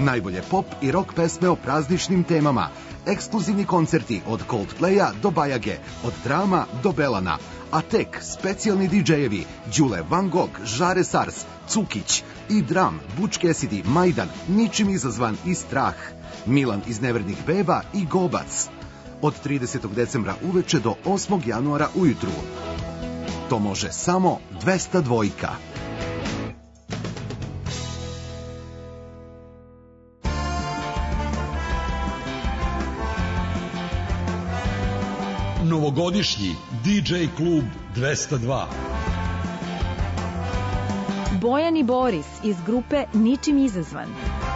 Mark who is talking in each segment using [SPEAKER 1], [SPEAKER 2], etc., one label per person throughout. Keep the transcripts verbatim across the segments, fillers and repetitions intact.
[SPEAKER 1] Najbolje pop i rock pesme o prazničnim temama. Ekskluzivni koncerti od Coldplaya do Bajage, od Drama do Belana. A tek specijalni didžejevi Đule Van Gogh, Žare Sars, Cukić i Dram, Butch Cassidy, Majdan, Ničim izazvan i Strah. Milan iz Nevrednih beba i Gobac. Od tridesetog decembra uveče do osmog januara ujutru. To može samo dvesta dvojka.
[SPEAKER 2] Novogodišnji di džej klub dvesta dva.
[SPEAKER 3] Bojan i Boris iz grupe Ničim izazvan.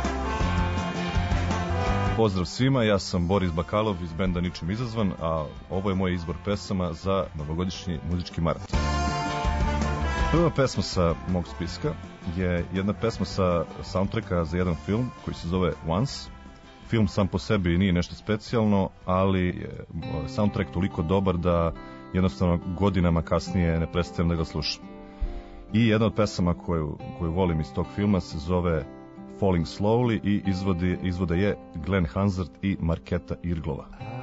[SPEAKER 4] Pozdrav svima, ja sam Boris Bakalov iz benda Ničim izazvan, a ovo je moj izbor pesama za novogodišnji muzički maraton. Prva pesma sa mog spiska je jedna pesma sa soundtracka za jedan film koji se zove Once. Film sam po sebi nije nešto specijalno, ali je soundtrack toliko dobar da jednostavno godinama kasnije ne prestajem da ga slušam. I jedna od pesama koju, koju volim iz tog filma se zove Falling Slowly i izvodi, izvode je Glenn Hansard i Marketa Irglova.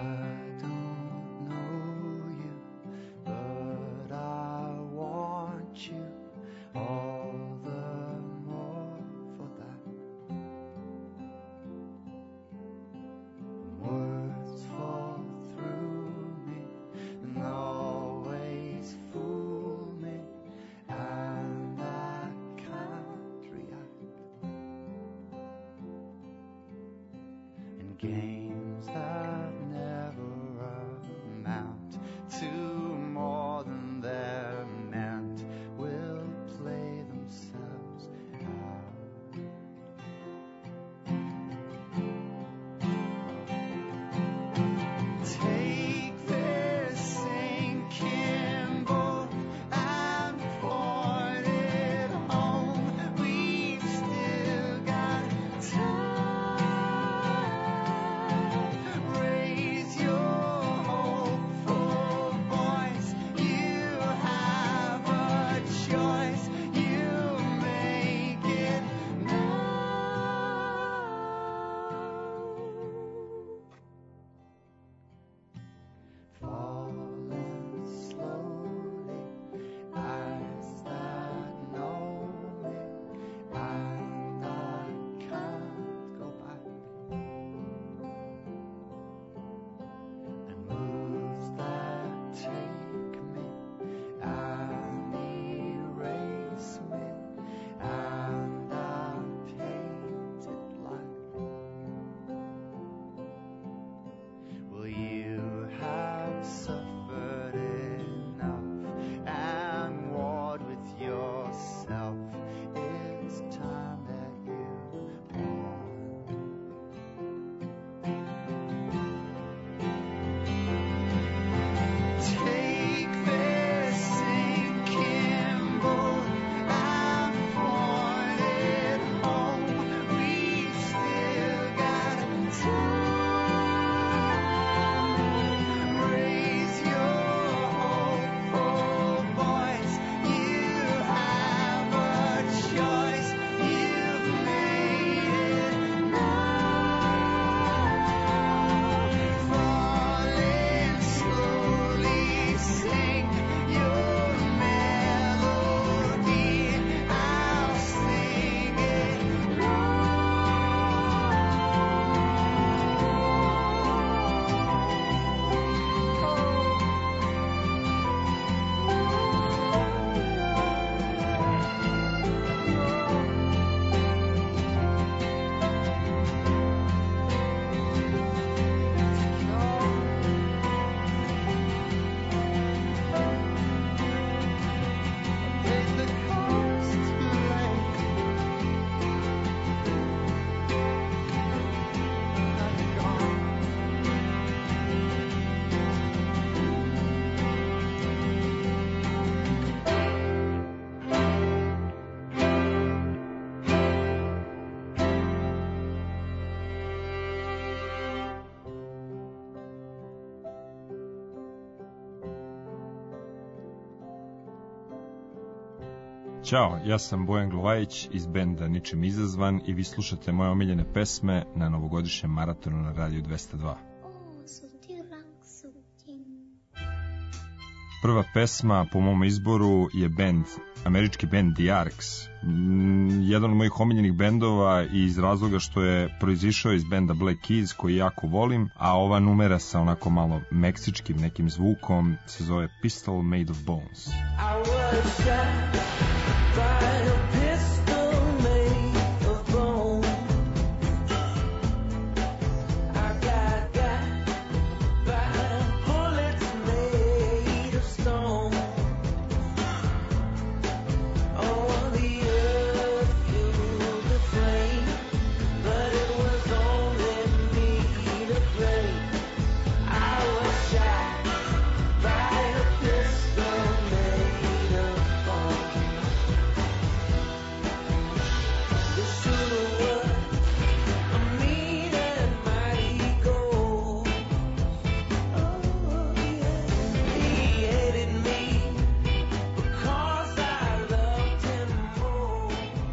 [SPEAKER 5] Games that never amount to more than they're meant will play themselves out. Take this sinking boat and point it home. We've still got time.
[SPEAKER 6] Ćao, ja sam Bojan Glovajić iz benda Ničim izazvan i vi slušate moje omiljene pesme na novogodišnjem maratonu na radiju dvesta dva. Prva pesma po mom izboru je bend, američki bend The Arcs, jedan od mojih omiljenih bendova iz razloga što je proizišao iz benda Black Keys koji jako volim, a ova numera sa onako malo meksičkim nekim zvukom se zove Pistol Made of Bones.
[SPEAKER 7] I was shot by a pistol made of bone. I got got by bullets made of stone. Oh, the earth fueled the flame, but it was only me to blame. I was shot by a pistol made of bone. The shooter was a mean and mighty gold. Oh, yeah. He hated me because I loved him more.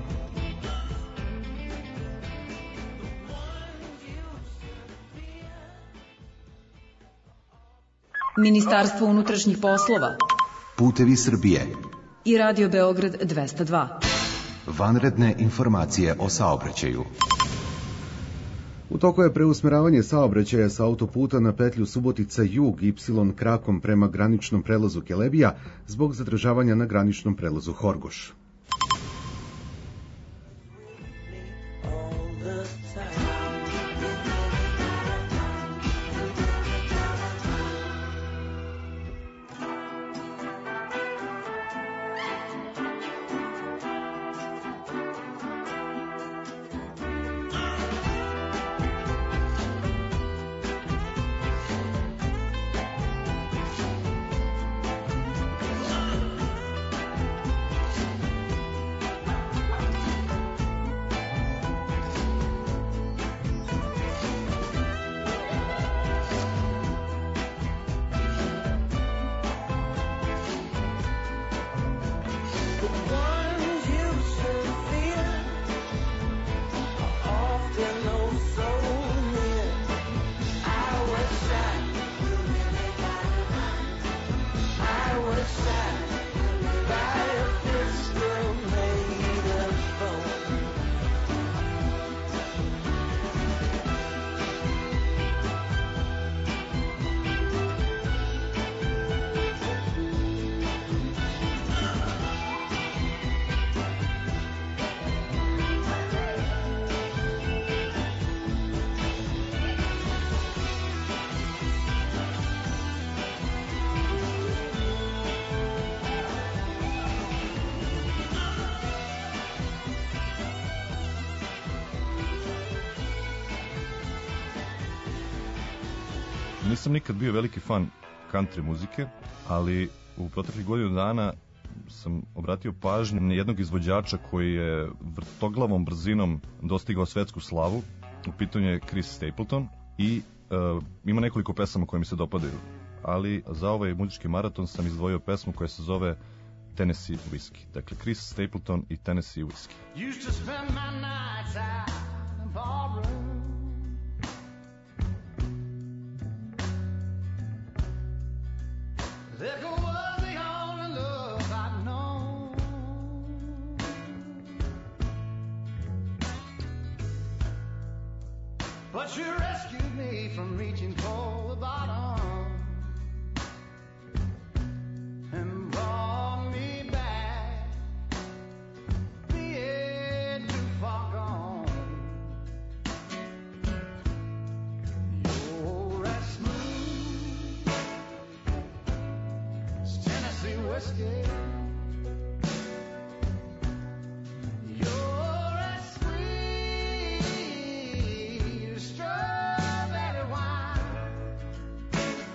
[SPEAKER 8] Ministarstvo unutrašnjih poslova
[SPEAKER 1] Putevi Srbije.
[SPEAKER 8] i Radio Beograd dvesta dva.
[SPEAKER 1] Vanredne informacije o saobraćaju.
[SPEAKER 9] U toku je preusmeravanje saobraćaja sa autoputa na petlju Subotica Jug Y krakom prema graničnom prelazu Kelebija zbog zadržavanja na graničnom prelazu Horgoš.
[SPEAKER 4] Nisam nikad bio veliki fan country muzike, ali u proteklih godinu dana sam obratio pažnju na jednog izvođača koji je vrtoglavom brzinom dostigao svetsku slavu. U pitanju je Chris Stapleton i uh, ima nekoliko pesama koje mi se dopadaju. Ali za ovaj muzički maraton sam izdvojio pesmu koja se zove Tennessee Whiskey. Dakle, Chris Stapleton i Tennessee Whiskey.
[SPEAKER 5] Used to spend my nights out in the ballroom. Liquor was the only love I'd known. But you rescued me from reaching for the bottom and brought me back, being too far gone. You're as smooth as Tennessee whiskey. You're as sweet as strawberry wine.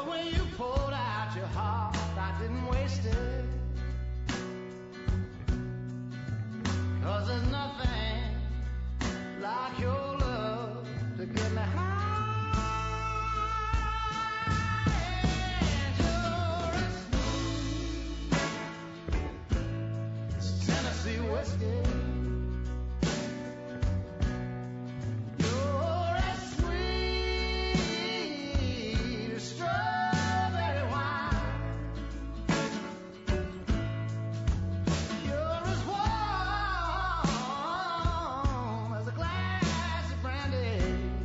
[SPEAKER 5] But when you poured out your heart, I didn't waste it. 'Cause there's nothing like your love to get me high. And you're as smooth as Tennessee whiskey. You're as sweet as strawberry wine. You're as warm as a glass of brandy.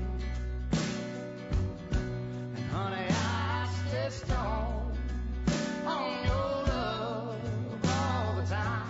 [SPEAKER 5] And honey, I stay stoned on your love all the time.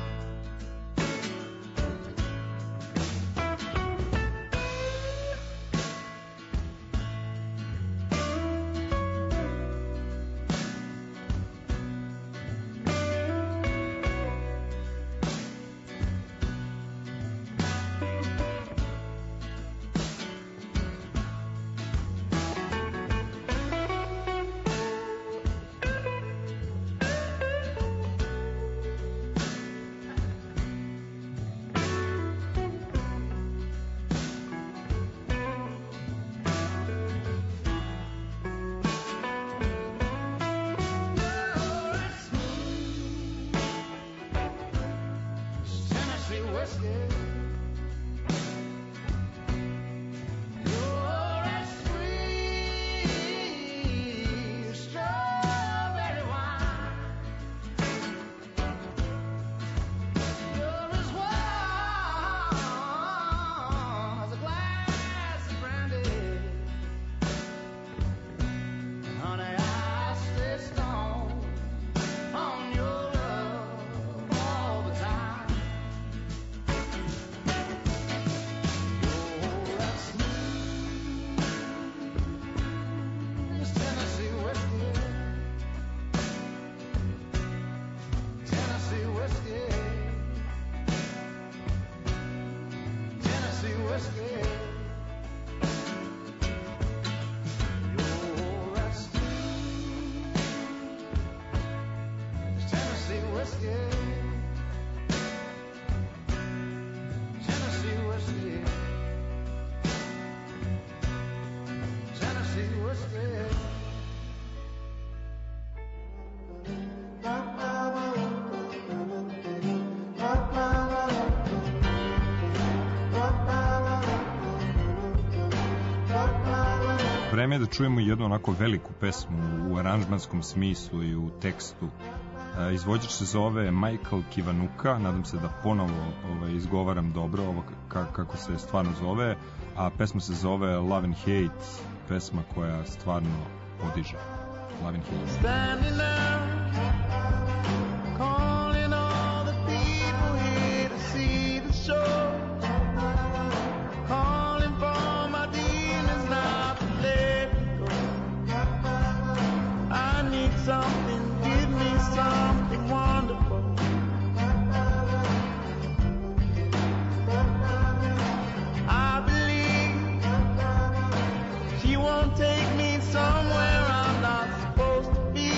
[SPEAKER 5] Tennessee whiskey. You're as sweet as strawberry wine. You're as warm as a glass of brandy. Honey, I stay stoned on your love all the time. You're as smooth as Tennessee whiskey. Tennessee whiskey. Tennessee whiskey. You're as smooth as Tennessee whiskey. Tennessee whiskey. Tennessee whiskey.
[SPEAKER 6] Vreme je da čujemo jednu onako veliku pesmu u aranžmanskom smislu i u tekstu. E, Izvođač se zove Michael Kiwanuka, nadam se da ponovo ovaj, izgovaram dobro ovo ka- kako se stvarno zove, a pesma se zove Love and Hate, pesma koja stvarno podiže. Love and Hate.
[SPEAKER 5] Standing up, calling all the people here to see the show. Calling for my demons not to let me go. I need something, give me something wonderful. I believe she won't take me somewhere I'm not supposed to be.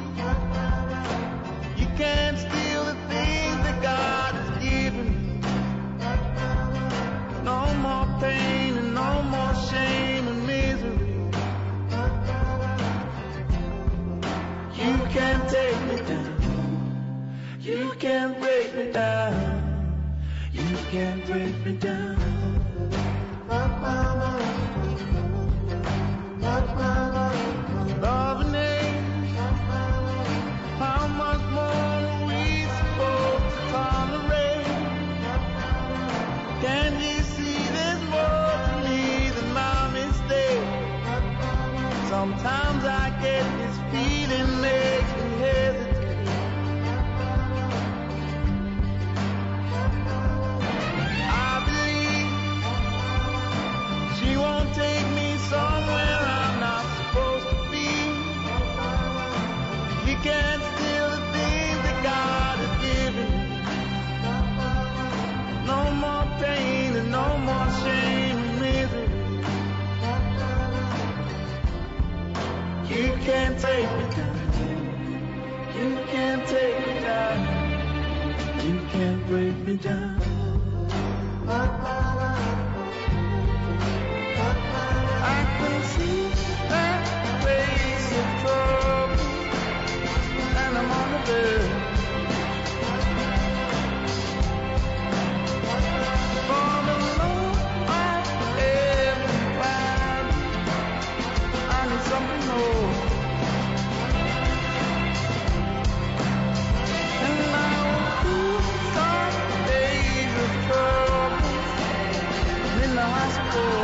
[SPEAKER 5] You can't steal the things that God has given me. No more pain and no more shame and misery. You can't take me down. You can't break me down. You can't break me down. Love and hate. How much more are we supposed to tolerate? Can you see there's more to me than my mistake? Sometimes I get this feeling makes me hesitate. I believe she won't take me somewhere I'm not supposed to be. You can't steal the things that God has given me. No more pain and no more shame and misery. You can't break me down. You can't take me down. You can't break me down. I can see that face of trouble, and I'm on the verge. For the love of everybody, I need something more. And I will do some days of trouble in the hospital.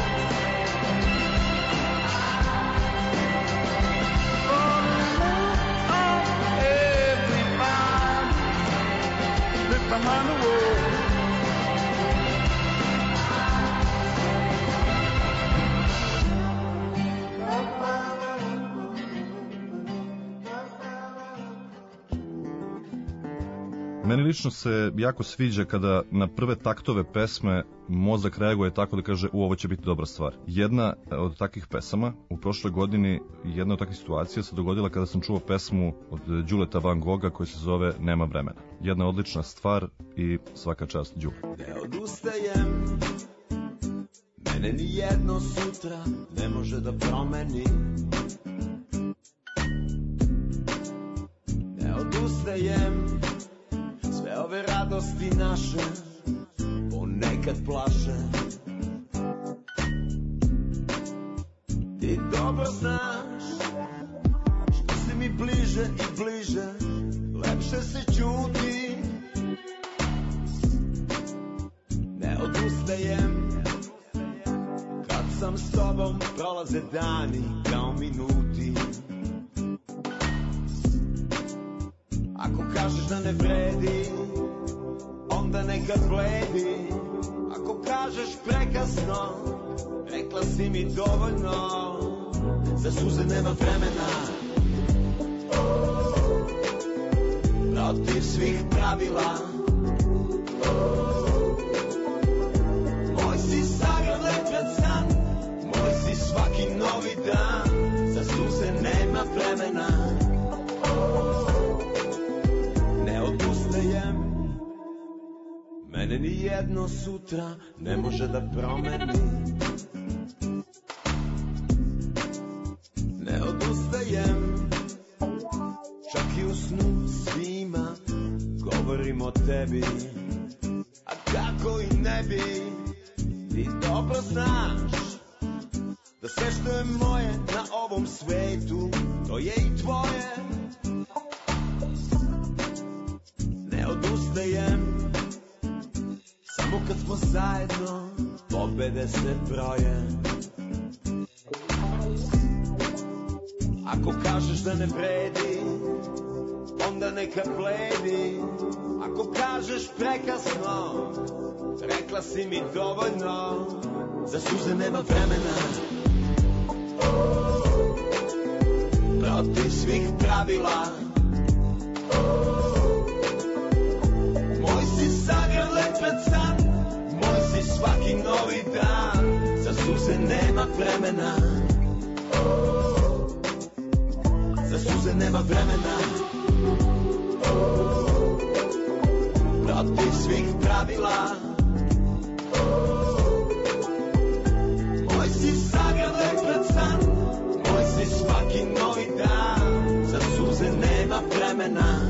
[SPEAKER 5] For the love of everybody, look behind the wall.
[SPEAKER 4] Meni lično se jako sviđa kada na prve taktove pesme mozak reaguje tako da kaže u ovo će biti dobra stvar. Jedna od takvih pesama u prošloj godini, jedna od takvih situacija se dogodila kada sam čuo pesmu od Đuleta Van Gogha koja se zove Nema vremena. Jedna odlična stvar i svaka čast Đule.
[SPEAKER 10] Ne odustajem, mene ni jedno sutra ne može da promeni. Ne odustajem, sve ove radosti naše ponekad plaše. Ti dobro znaš, što si mi bliže i bliže, lepše se čuti. Ne odustajem, kad sam s tobom prolaze dani kao minuti. Ako kažeš da ne vredi, onda neka bledi. Ako kažeš prekasno, rekla si mi dovoljno. Za suze nema vremena, protiv svih pravila. Moj si zagrlet pred san, moj si svaki novi dan. Za suze nema vremena, ne odustajem, mene ni jedno sutra ne može da promeni. Ne odustajem, čak i u snu svima govorim o tebi. A kako i ne bi, ti dobro znaš da sve što je moje na ovom svetu, to je i tvoje. Ne odustajem, samo kad smo zajedno, pobede se broje. Ako kažeš da ne vredi, onda neka bledi. Ako kažeš prekasno, rekla si mi dovoljno. Za suze nema vremena, protiv svih pravila. Moj si zagrlet pred san, moj si svaki novi dan. Za suze nema vremena, za suze nema vremena, protiv svih pravila. Moj si zagrlet pred san, moj si svaki novi dan. Za suze nema vremena.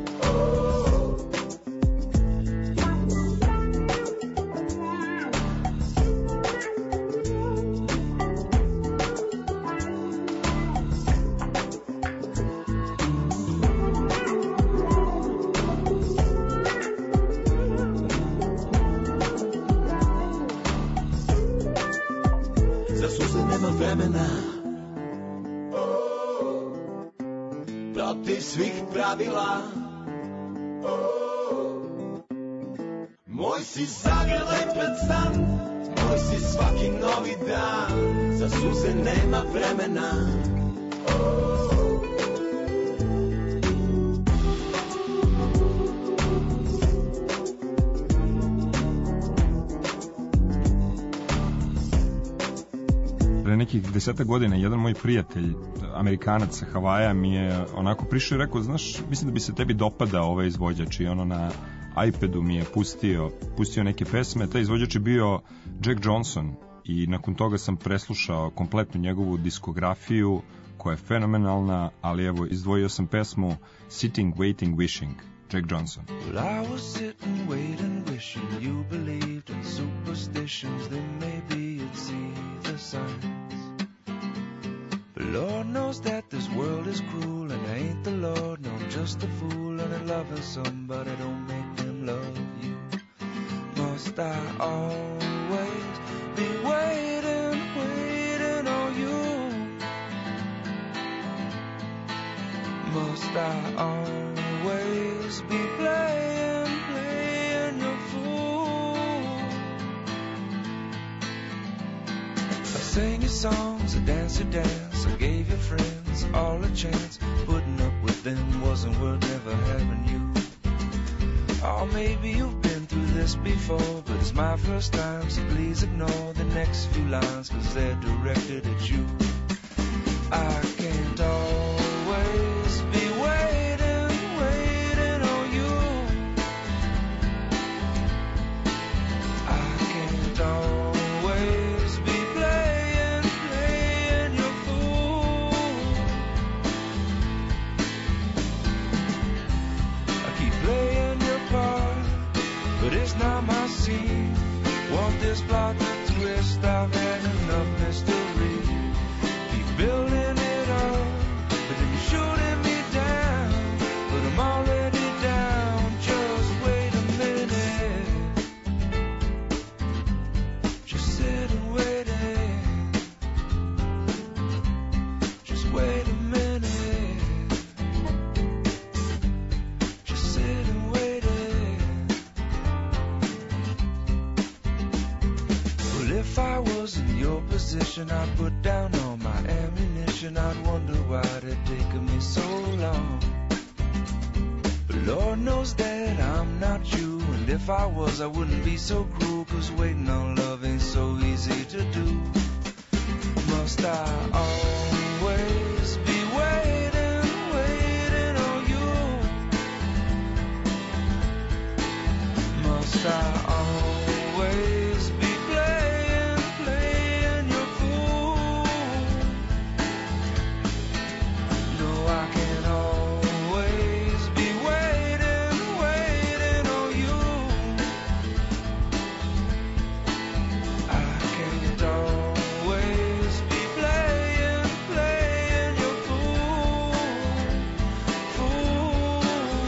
[SPEAKER 10] Protiv svih pravila. Moj si zagrlet pred san, moj si svaki novi dan. Za suze nema vremena.
[SPEAKER 4] Pre
[SPEAKER 6] pre nekih deseta godina jedan moj prijatelj, Amerikanac sa Havaja, mi je onako prišao i rekao, znaš, mislim da bi se tebi dopadao ovaj izvođač, i ono na iPadu mi je pustio, pustio neke pesme. Taj izvođač je bio Jack Johnson i nakon toga sam preslušao kompletnu njegovu diskografiju koja je fenomenalna, ali evo, izdvojio sam pesmu Sitting, Waiting, Wishing, Jack Johnson.
[SPEAKER 11] Well, I was sitting, waiting, wishing you believed in superstitions, then maybe you'd see the signs. But Lord knows that this world is cruel, and I ain't the Lord, no, I'm just a fool, and in loving somebody don't make them love you. Must I always be waiting, waiting on you? Must I always be playing, playing your fool? I sang your songs, I danced your dance, I gave your friends all a chance. Putting up with them wasn't worth never having you. Or maybe you've been through this before, but it's my first time, so please ignore the next few lines, cause they're directed at you. I can't always be waiting, waiting on you. I can't always be playing, playing your fool. I keep playing your part, but it's not my scene. Want this plot to twist, I've had enough mystery. Keep building it up, but then you're shooting me down. But I'm already down, just wait a minute. Just sit and wait it. Just wait a minute. Just sit and wait it. Well, if I was in your position, I'd put down all my ammunition. I'd wonder why it taken me so long. But Lord knows that I'm not you, and if I was, I wouldn't be so cruel, cause waiting on love ain't so easy to do. Must I always be waiting, waiting on you? Must I always be playing, playing your fool? No, I can't always be waiting, waiting on you. I can't always be playing, playing your fool, fool.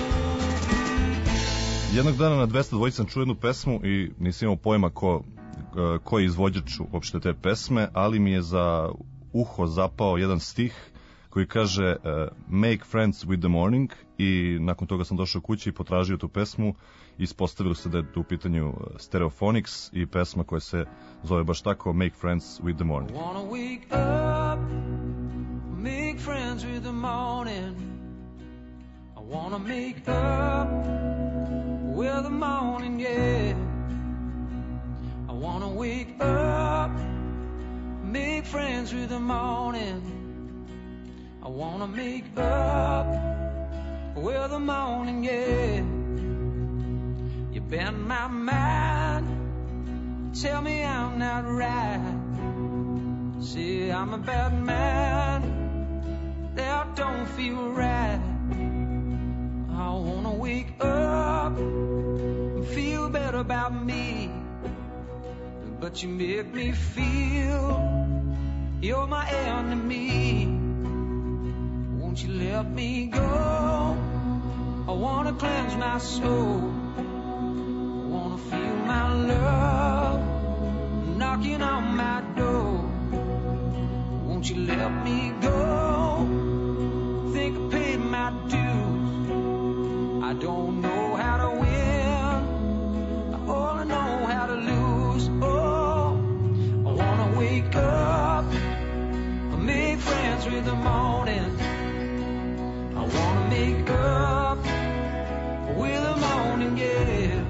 [SPEAKER 4] Jednog dana na dvesta dva sam čuo jednu pesmu i nisam imao pojma ko, ko je izvođač uopšte te pesme, ali mi je za uho zapao jedan stih koji kaže uh, Make friends with the morning, i nakon toga sam došao kući i potražio tu pesmu i ispostavilo se da je tu u pitanju Stereophonics i pesma koja se zove baš tako, Make friends with the morning.
[SPEAKER 7] I wanna wake up, make friends with the morning. I wanna make up with the morning, yeah. I wanna wake up, make friends with the morning. I wanna make up with the morning, yeah. You bend my mind, tell me I'm not right. See, I'm a bad man, that don't feel right. I wanna wake up and feel better about me, but you make me feel you're my enemy. Won't you let me go? I wanna cleanse my soul. I wanna feel my love knocking on my door. Won't you let me go? Think I paid my dues. I don't know how to win, I only know how to lose. Oh, I wanna wake up, make friends with the morning. I wanna make up with the morning, yeah.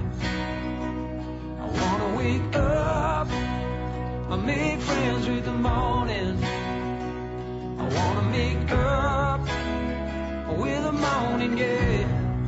[SPEAKER 7] I wanna wake up, I make friends with the morning. morning, yeah.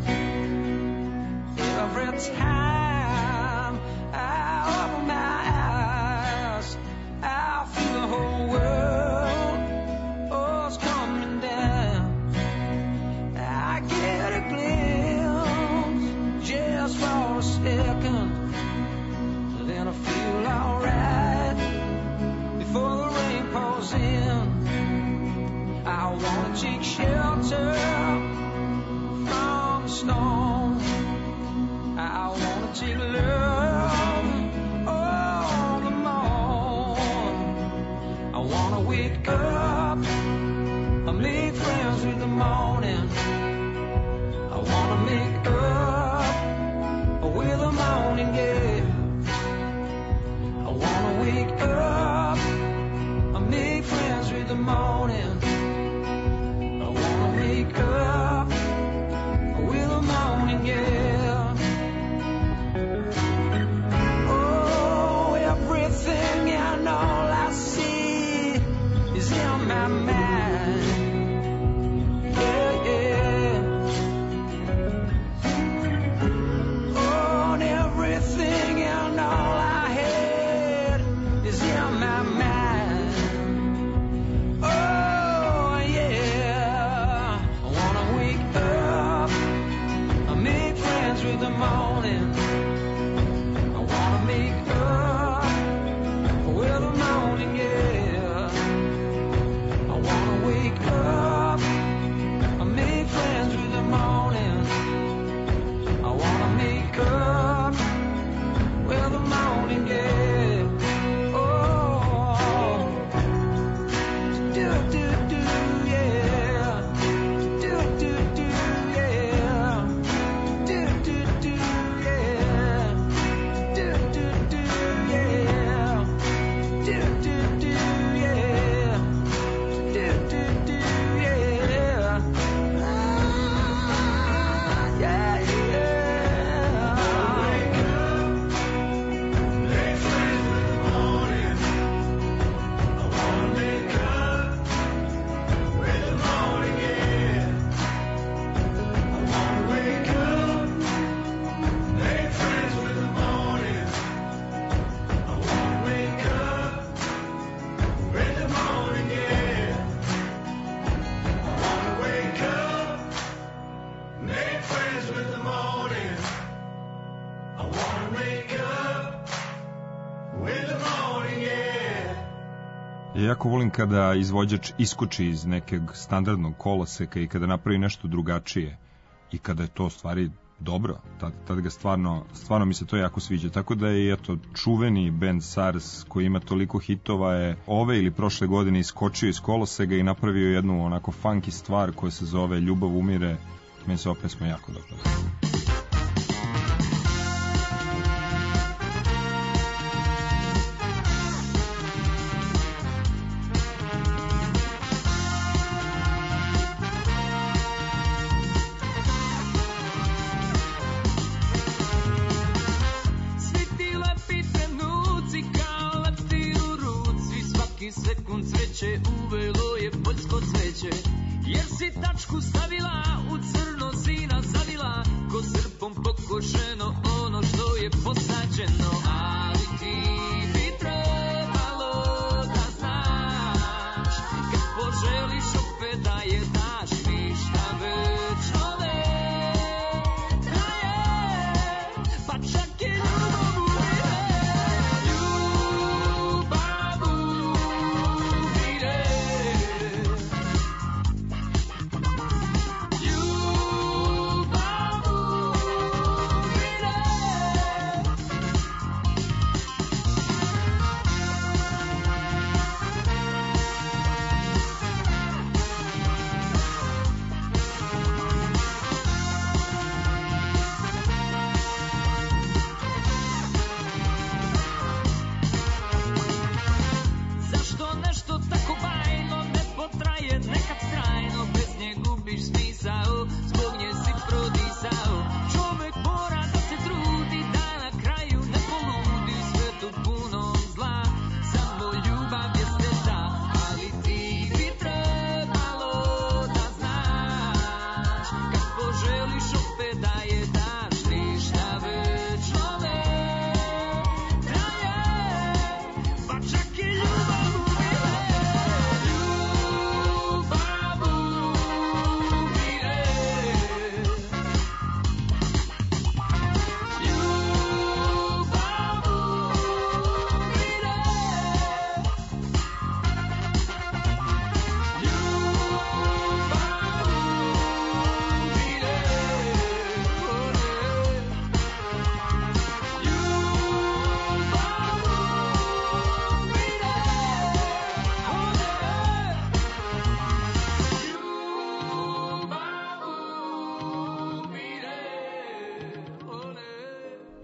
[SPEAKER 7] Every time I open my eyes, I feel the whole world, oh, it's coming down. I get a glimpse just for a second, then I feel alright before the rain pours in. I wanna take shelter from the storm. I wanna take love on the morn. I wanna wake up and make friends with the morning. I wanna make up with the morning, yeah. I wanna wake up and make friends with the morning. I wanna wake up with the morning, yeah. Oh, everything and all I see is in my mind. Yeah, yeah. Oh, and everything and all I had is in my mind. Oh, yeah. I wanna wake up and make friends with the morning. I wanna make up with the morning, yeah. I wanna wake up and make friends with the morning. I wanna make up with the morning, yeah. Oh, do do do, yeah. Do do do, yeah. Do do do, yeah. Do do do, yeah. Do do do, yeah. Do do do, yeah. Ah, yeah, yeah. Wake up, make friends with the morning. I wanna make up with the morning, yeah. I wanna wake up, make friends with the morning. I wanna wake up with the morning, yeah. I wanna wake up, make friends with the morning. I wanna wake up with the morning, yeah.
[SPEAKER 6] Ja jako volim kada izvođač iskoči iz nekog standardnog koloseka i kada napravi nešto drugačije i kada je to u stvari dobro, tad, tad ga stvarno, stvarno mi se to jako sviđa. Tako da je eto, čuveni band SARS koji ima toliko hitova je ove ili prošle godine iskočio iz koloseka i napravio jednu onako funky stvar koja se zove Ljubav umire. Meni se ova pesma jako dobro.
[SPEAKER 7] Svi ti lepi trenuci kao leptir u ruci, svaki sekund cveće uvelo je poljsko cveće. Jer si tačku stavila, u crno si nas zavila, ko srpom pokošeno ono što je posađeno. Ali ti bi trebalo da znaš, kad poželiš opet da je daš ništa večno ne traje, pa čak i ljubav umire. Ljubav umire. Ljubav umire.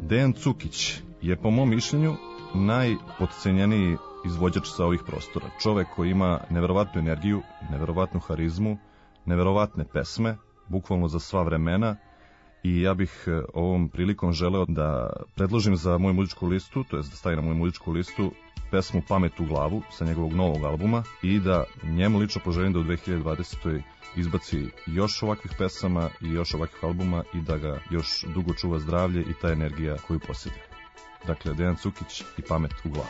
[SPEAKER 4] Dejan Cukić je po mom mišljenju najpodcenjeniji izvođač sa ovih prostora. Čovek koji ima neverovatnu energiju, neverovatnu harizmu, neverovatne pesme, bukvalno za sva vremena, i ja bih ovom prilikom želeo da predložim za moju muzičku listu, to jest da stavim na moju muzičku listu pesmu Pamet u glavu sa njegovog novog albuma i da njemu lično poželim da u dve hiljade dvadesetoj izbaci još ovakvih pesama i još ovakvih albuma i da ga još dugo čuva zdravlje i ta energija koju posjeduje. Dakle, Dejan Cukić i Pamet u glavu.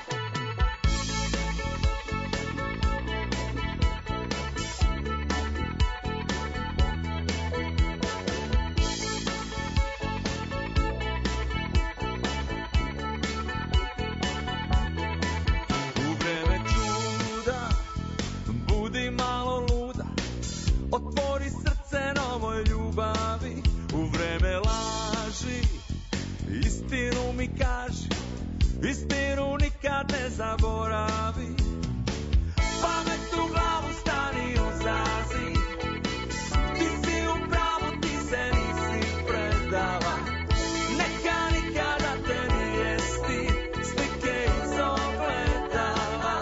[SPEAKER 5] Istinu nikad ne zaboravi. Pamet u glavu stani uzazi. Ti si u pravu, ti se nisi predala. Neka nikada te nije stid slike iz ogledala.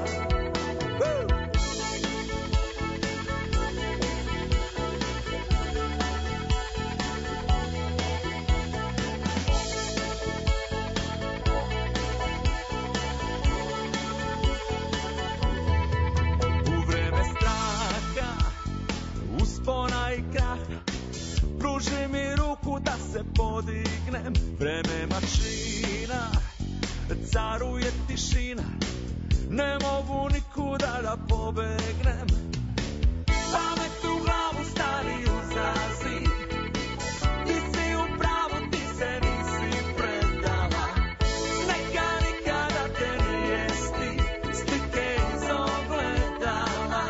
[SPEAKER 5] Pruži mi ruku da se podignem. Vreme mašina, caruje tišina. Ne mogu nikuda da pobegnem. Pamet u glavu stani uzazi. Ti si u pravu, ti se nisi predala. Neka nikada te nije stid slike iz ogledala.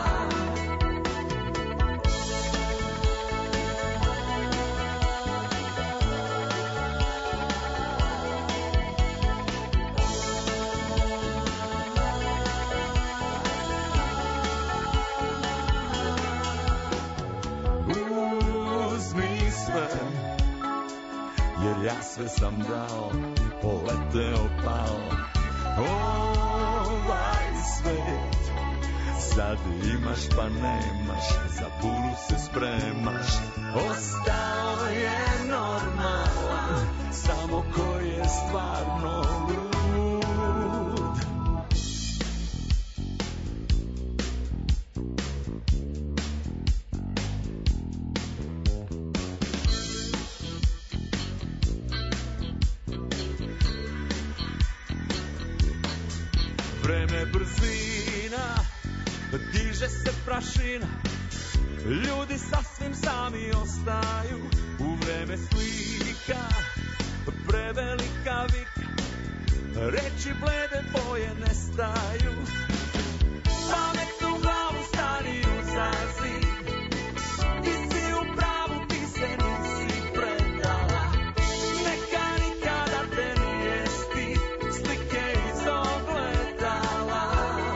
[SPEAKER 5] Jer ja sve sam dao i poleteo pao. Ovaj svet sad imaš pa nemaš, za buru se spremaš. Ostao je normalan samo ko je stvarno lud. Vreme brzina, diže se prašina. Ljudi sasvim sami ostaju. U vreme slika, prevelika vika. Reči blede boje nestaju. Pamet u glavu stani uzazi. Ti si u pravu, ti se nisi predala. Neka nikada te nije stid slike iz ogledala.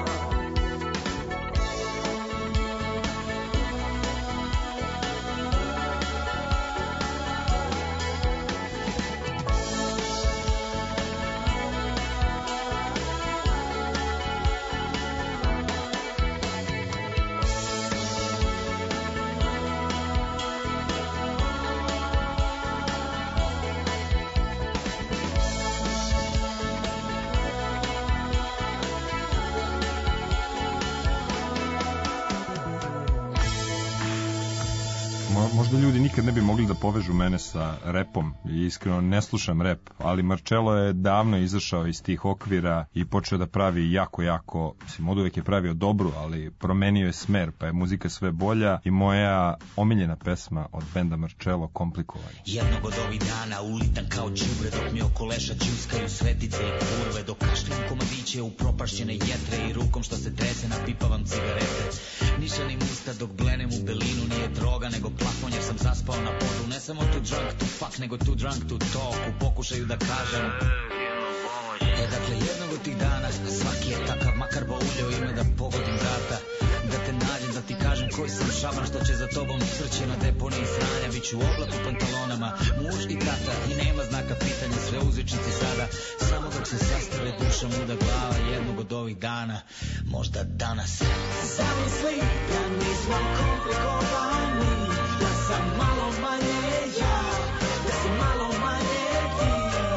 [SPEAKER 6] Možda ljudi nikad ne bi mogli da povežu mene sa repom i iskreno ne slušam rep, ali Marcello je davno izašao iz tih okvira i počeo da pravi jako, jako, mislim, od uvek je pravio dobru, ali promenio je smer, pa je muzika sve bolja i moja omiljena pesma od benda Marcello, Komplikovanje.
[SPEAKER 12] Jednog od ovih dana ulitan kao đubre, dok mi oko leša čuskaju svetice i kurve, dok kašlim komadiće u propašćene jetre i rukom što se trese napipavam cigarete. Nišanim usta dok blenem u belinu, nije droga nego plafon jer sam zaspao na podu. Ne samo too drunk to fuck nego too drunk to talk, u pokušaju da kažem. E dakle jednog od tih dana, svaki je takav, makar bauljao ime da pogodim vrata, da te nađem, da ti kažem ko koji sam šaban što će za tobom srće na deponiji sranja. Biću oblak u pantalonama, muž i tata i nema znaka pitanja, sve uzvičnici sada. Samo dok se sastave duša muda glava jednog od ovih dana, možda danas.
[SPEAKER 5] Zamisli da nismo komplikovani, da sam malo manje ja, da si malo manje ti.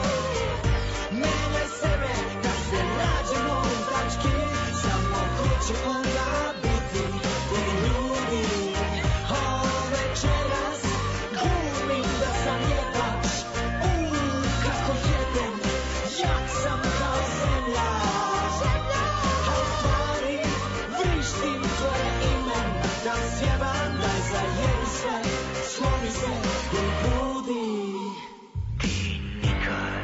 [SPEAKER 5] Menjaj sebe da se nađemo u tački, samo ko će onda biti ti ljudi. O, večeras glumim da sam jebač, uuu, kako jedem, jak sam kao zemlja. A u stvari vrištim tvoje ime, da sjevam, da zajebi sve, slomi se i budi.
[SPEAKER 12] Ti nikad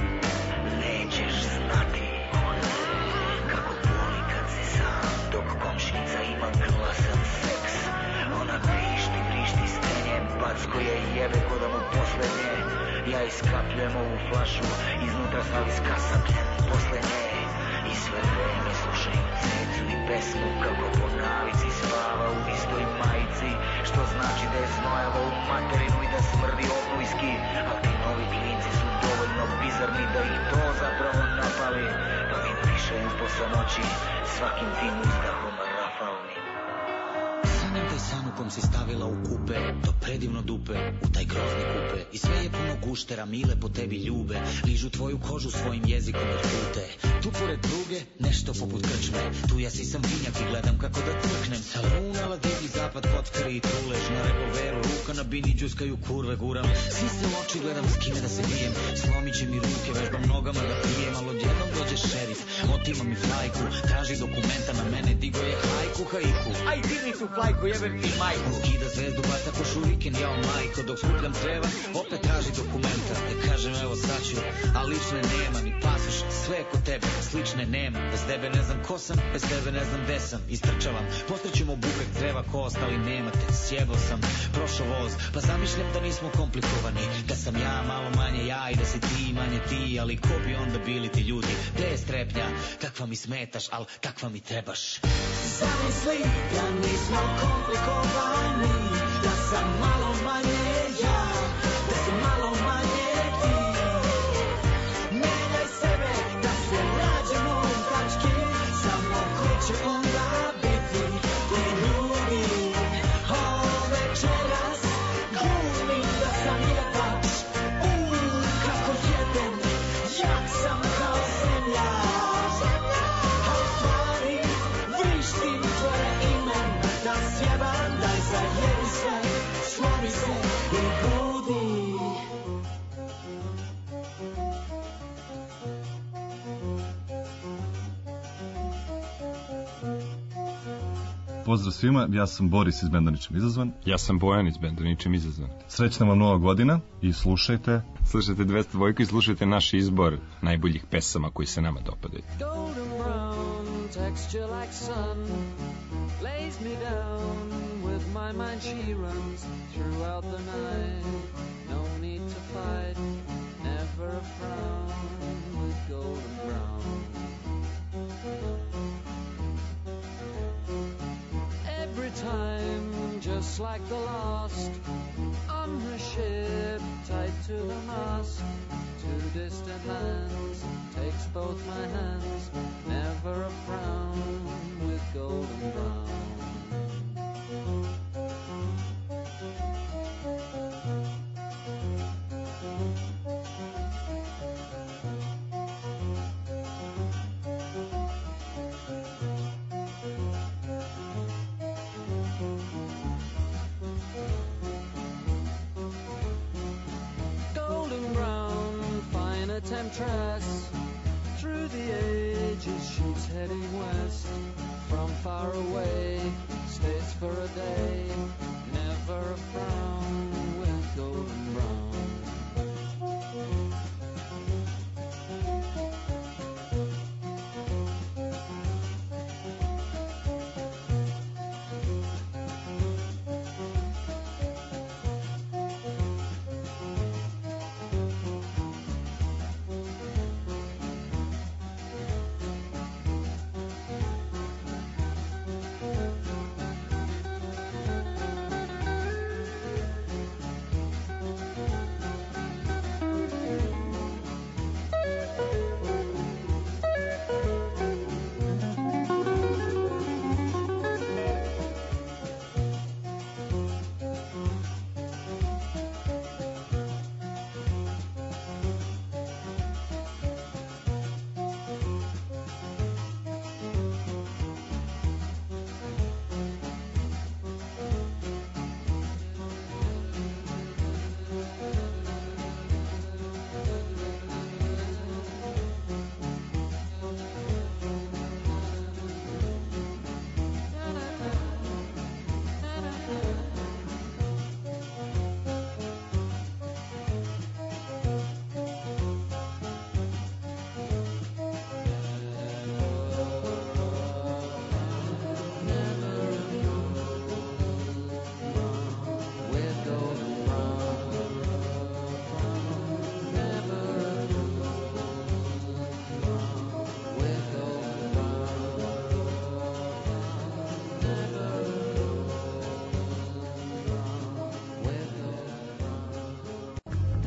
[SPEAKER 12] nećeš znati kako boli kad si sam, dok komšinica ima glasan seks. Ona vrišti, vrišti stenje, backo je jebe ko da mu poslednje. Ja iskapljujem ovu flašu, iznutra stavi skasapljen posle nje. I sve vreme slušaju cecu i pesmu kako po navici spava u istoj majici, što znači da je znojava u materinu i da smrdi obujski. A ti novi klinci su dovoljno bizarni da ih to zapravo napali, pa mi pišaju po samoći svakim tim uzdahom rafalnim. Sanjam taj san u kom si stavila u kupe to predivno dupe, u taj grozni kupe. I sve je puno guštera, mile po tebi ljube, ližu tvoju kožu svojim jezikom od pute. Tu pored pruge, nešto poput krčme, tu ja sisam vinjak i gledam kako da trknem. Salunala divni zapad, kockari i trulež, na revolveru ruka na bini džuskaju kurve guram. Svi se u oči gledam s kime da se bijem, slomit će mi ruke, vežbam nogama da pijem. Al odjednom dođe šerif, otima mi flajku, traži dokumenta na mene, digo je hajku haiku. Aj digni tu flajku, jebem ti majku. Kida zvezdu, baca ko šuriken, jao majko, dok skupljam treba, opet traži dokumenta. Da kažem evo sad ću, a lične nema, ni pasoš, sve je kod tebe, slične nema. Bez tebe ne znam ko sam, bez tebe ne znam gde sam. Istrčavam, postrićemo bubek treba ko ostali nemate. Sjebao sam, prošao voz, pa zamišljam da nismo komplikovani, da sam ja malo manje ja i da si ti manje ti. Ali ko bi onda bili ti ljudi, gde je strepnja, kakva mi smetaš, al kakva mi trebaš.
[SPEAKER 5] Zamisli da nismo komplikovani, da sam malo manje ja, da si malo manje ti. Menjaj sebe da se nađemo u tački, samo ko će onda biti ti ljudi. O, večeras glumim da sam jebač, uuu, kako jedem, jak sam kao zemlja. A u stvari vrištim tvoje ime, da sjevam, daj zajebi sve, slomi se i budi.
[SPEAKER 4] Pozdrav svima, ja sam Boris iz benda Ničim izazvan.
[SPEAKER 6] Ja sam Bojan iz benda Ničim izazvan.
[SPEAKER 4] Srećna vam nova godina i slušajte...
[SPEAKER 6] Slušajte dvesta dva i slušajte naš izbor najboljih pesama koji se nama dopadaju.
[SPEAKER 7] Golden brown texture like sun lays me down with my mind she runs throughout the night. No need to fight, never a frown with golden brown. Every time, just like the last, on her ship, tied to the mast. Two distant lands, takes both my hands, never a frown with golden brown. Temptress, through the ages she's heading west. From far away, stays for a day, never a frown with golden brown.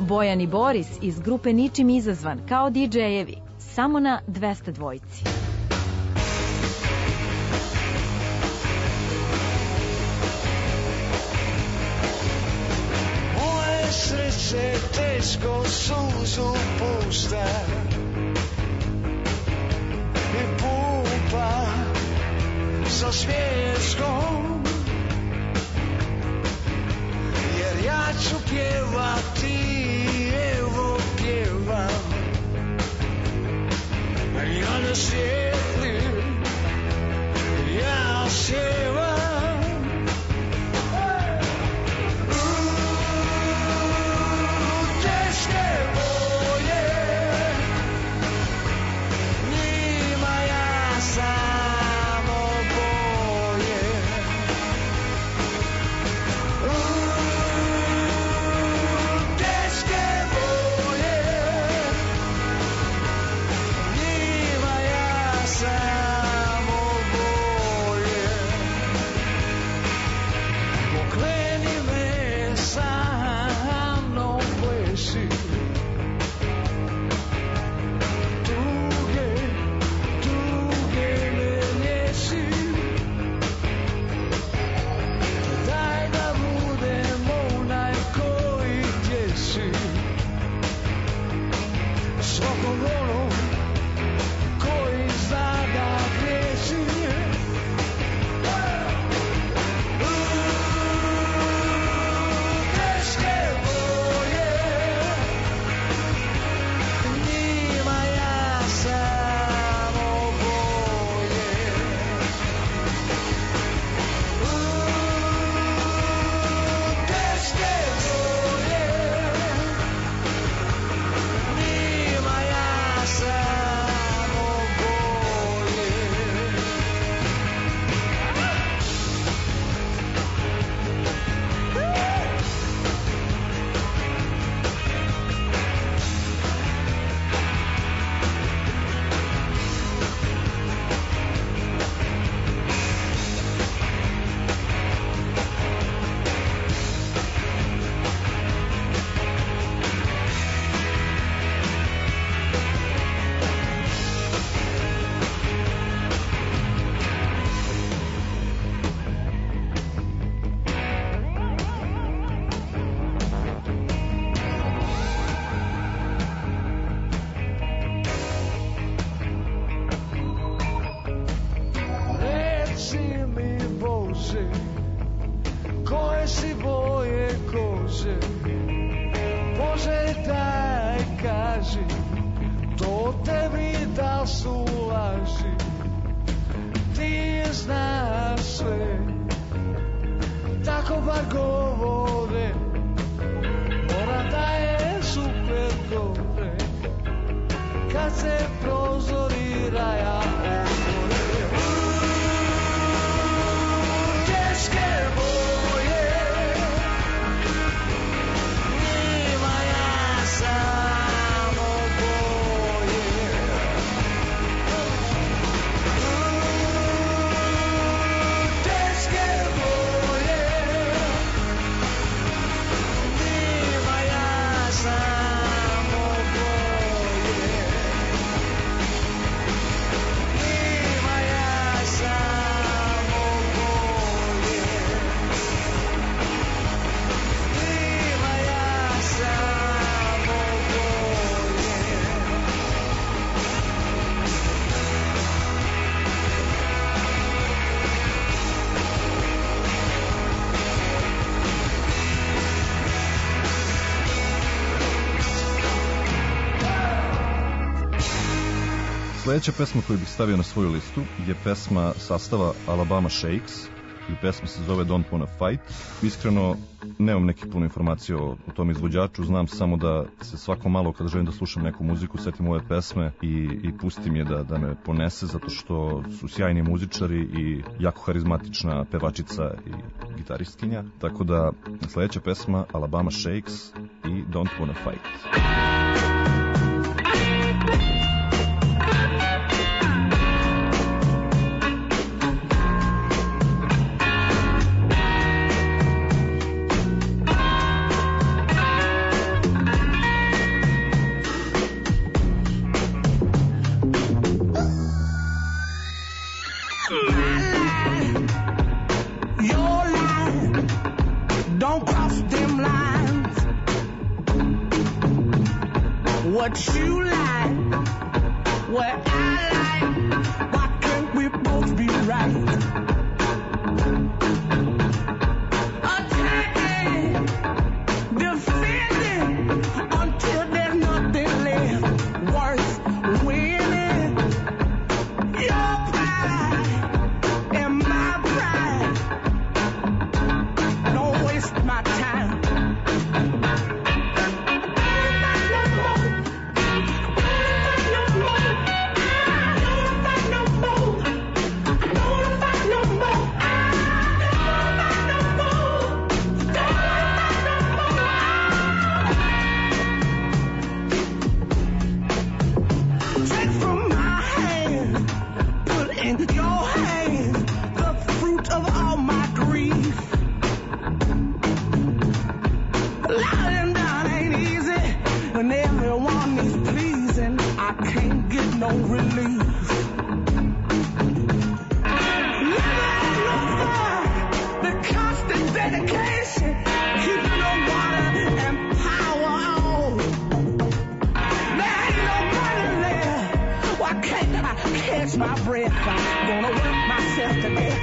[SPEAKER 3] Bojan i Boris iz grupe Ničim izazvan kao di džejevi, samo na dvesta dvojici.
[SPEAKER 5] Moje srce teško suzu pušta i pumpa sa smiješkom, jer ja ću pjevati, evo pjevam, ja ne svijetlim, ja sjevam.
[SPEAKER 4] Sljedeća pesma koju bih stavio na svoju listu je pesma sastava Alabama Shakes i pesma se zove Don't Wanna Fight. Iskreno, nemam neke puno informacije o, o tom izvođaču, znam samo da se svako malo kada želim da slušam neku muziku setim ove pesme i, i pustim je da, da me ponese zato što su sjajni muzičari i jako harizmatična pevačica i gitaristkinja. Tako da sljedeća pesma Alabama Shakes i Don't Wanna Fight.
[SPEAKER 5] My line, your line, don't cross them lines. What you like, what I like, why can't we both be right? Attacking, defending, until there's nothing left worth winning. Your pride and my pride, don't waste my time. Take from my hand, put in your hand the fruit of all my grief. Lying down ain't easy, and everyone is pleasing. I can't get no relief. Living on the fire, the constant dedication, keeping the water and power on. There ain't no money there. Why can't I catch my breath? I'm gonna work myself to death.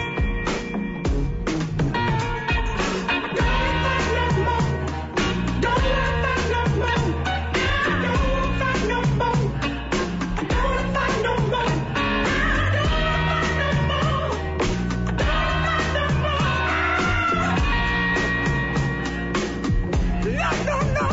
[SPEAKER 5] Don't fight no more. Don't fight no more. Don't fight no more. Don't fight no more. Don't fight no more. Don't fight no more. No, no, no.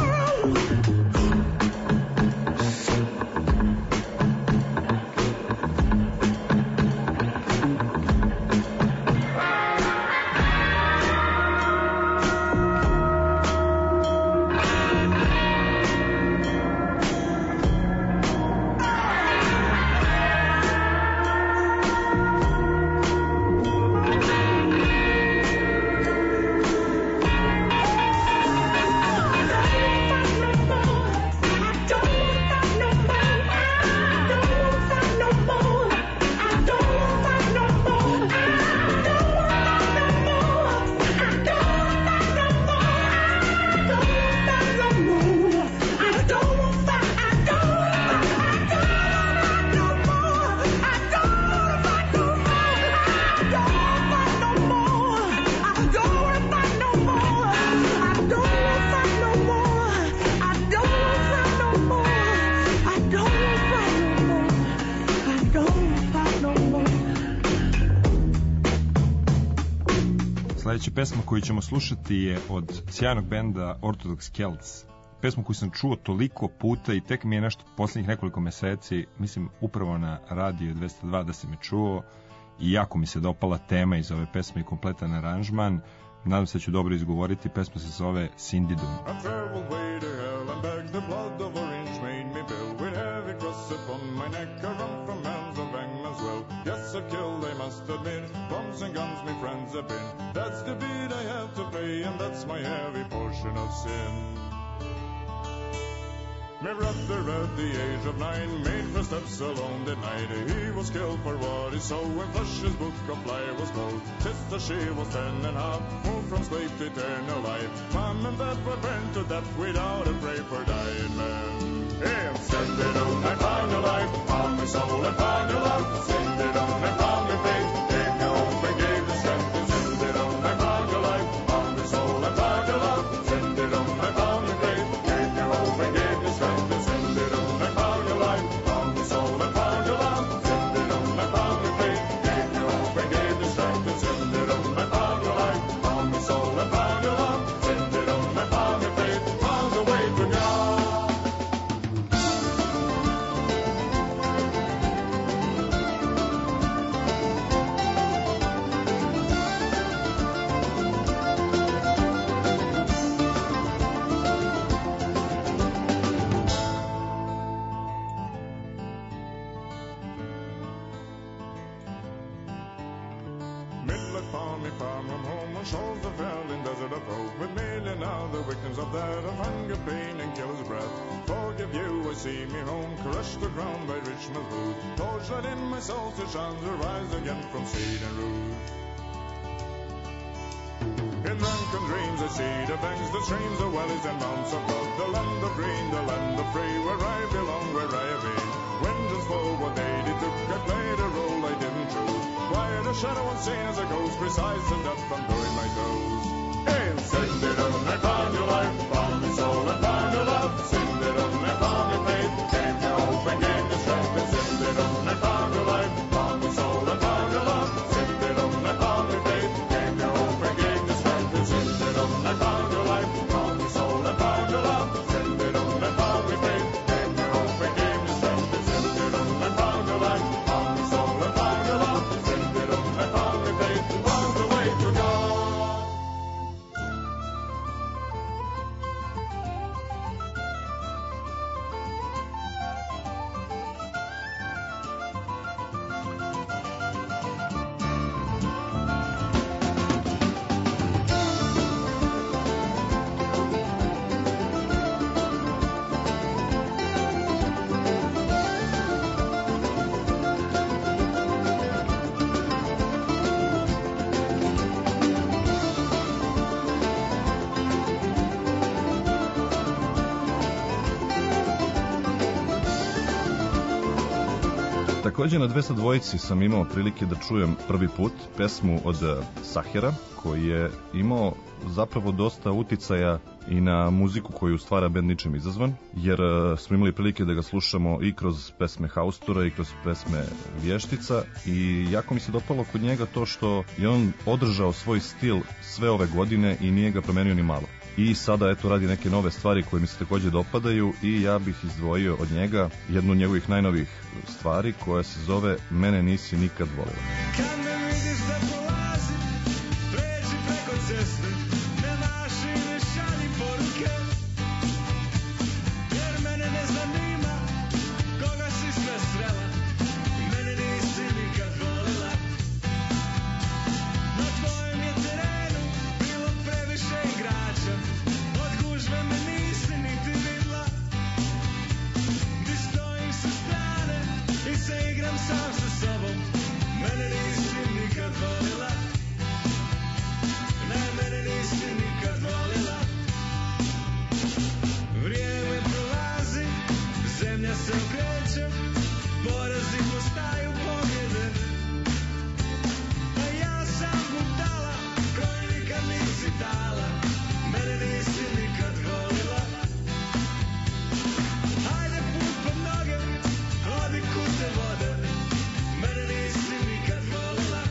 [SPEAKER 6] Sljedeća pesma koju ćemo slušati je od sjajnog benda Orthodox Celts. Pesmu koju sam čuo toliko puta i tek mi je nešto posljednjih nekoliko meseci, mislim upravo na Radio dvesta dva da si me čuo i jako mi se dopala tema iz ove pesme i kompletan aranžman. Nadam se da ću dobro izgovoriti. Pesma se zove Cindy Doom.
[SPEAKER 13] I traveled way to hell and begged the blood of orange made me bill with heavy cross upon my neck. I run from hands of England's well. Yes, I've killed, I must admit. Bombs and guns, my friends have been. That's the bid I have to pay, and that's my heavy portion of sin. My brother at the age of nine made first steps alone that night. He was killed for what he saw when Flush's book of life was told. Sister, she was ten and a half, moved from slave to eternal life. Mom and dad were burned to death without a prayer for dying men. Hey, send it on, I found your life, found my soul and found your love. Send it on, I found your faith, gave me hope and gave the strength. Send it on, I found your life, found my soul and found your love. Send it on, I found your faith, gave me hope and gave the strength. Send it on, I found your life, found my soul and found your love. Send it on, I found your faith, gave me hope and gave the strength. Send it on, I found your life, found my soul and found your love. Send it on, I found your faith, found the way to God. Shores of hell in desert of hope, with million other victims of that of hunger, pain, and killer's breath. Forgive you, I see me home, crushed to ground by Richmond's boot. Torch that in my soul to shine, to rise again from sea sea that bangs the streams of valleys and mountains of God. The land of green, the land of free, where I belong, where I have been. When just for what they did took, I played a role I didn't choose. Quiet a shadow unseen as a ghost, precise and up from doing my toes. Hey, send it on, I found your life, found my soul, I found your love. Send it on, I found your faith, came to hope and gave me strength. And send it on, I found your life, found my soul, I found your love. Send it on, I found your faith, came to hope and gave me strength. And send it on, I found your life, found my soul, I found your love. Send it on, I found your faith, came to hope and gave me strength. And send it on, I found your life, found my soul, I found your love. Send it on, I found your faith, found the way to God.
[SPEAKER 4] Takođe na dvesta dvojici sam imao prilike da čujem prvi put pesmu od Sahera, koji je imao zapravo dosta uticaja i na muziku koju stvara bend Ničim izazvan, jer smo imali prilike da ga slušamo i kroz pesme Haustora i kroz pesme Vještica i jako mi se dopalo kod njega to što je on održao svoj stil sve ove godine i nije ga promenio ni malo. I sada eto radi neke nove stvari koje mi se takođe dopadaju i ja bih izdvojio od njega jednu od njegovih najnovih stvari koja se zove Mene nisi nikad volila.
[SPEAKER 5] Kad me vidiš da polazim, pređi preko ceste, ne maši, ne šalji poruke, jer mene ne zanima koga si sve srela, mene nisi nikad volila. Na tvojem je terenu bilo previše igrača, od gužve me nisi niti vidla, di stojim sa strane i se igram sam sa sobom, mene nisi nikad volila, ne, mene nisi nikad volila. Vrijeme prolazi, zemlja se okreće, porazi postaju pobjede, a ja sam budala koju nikad nisi dala, mene nisi nikad volila. Hajde put pod noge, odi kud te vode, mene nisi nikad volila.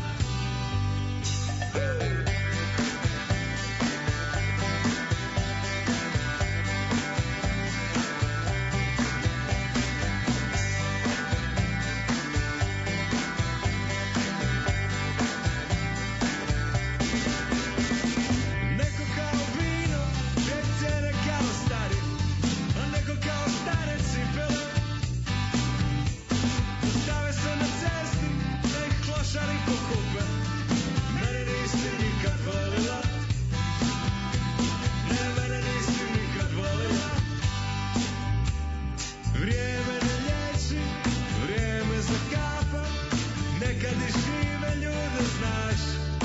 [SPEAKER 5] Neko kao vino, pred cene kao stari, a neko kao stare cipele. Stave se na cesti, da ih klošari pokupe, mene nisi nikad volila, ne, mene nisi nikad volila. Vrijeme ne liječi, vrijeme zakapa, nekad i žive ljude znaš.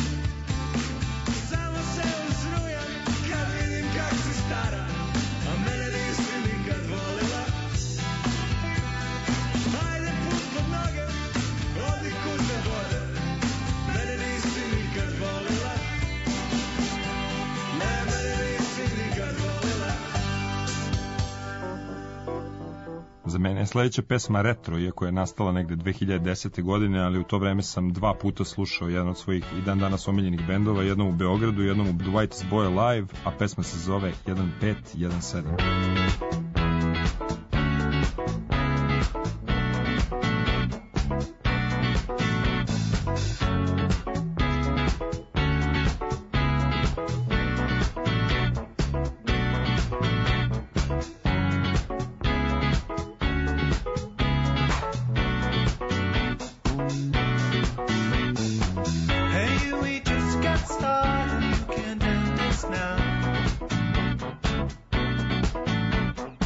[SPEAKER 5] Samo se uzrujam kad vidim kak si stara, a mene nisi nikad volila. Hajde put pod noge, odi kud te vode, mene nisi nikad volila, ne, mene nisi nikad volila.
[SPEAKER 6] Za mene je sledeća pesma Retro, iako je nastala negde dve hiljade desete. godine, ali u to vreme sam dva puta slušao jedan od svojih i dan danas omiljenih bendova, jednom u Beogradu, jednom u Dwight's Boy Live, a pesma se zove jedan pet jedan sedam.
[SPEAKER 5] Hey, we just got started, you can end this now.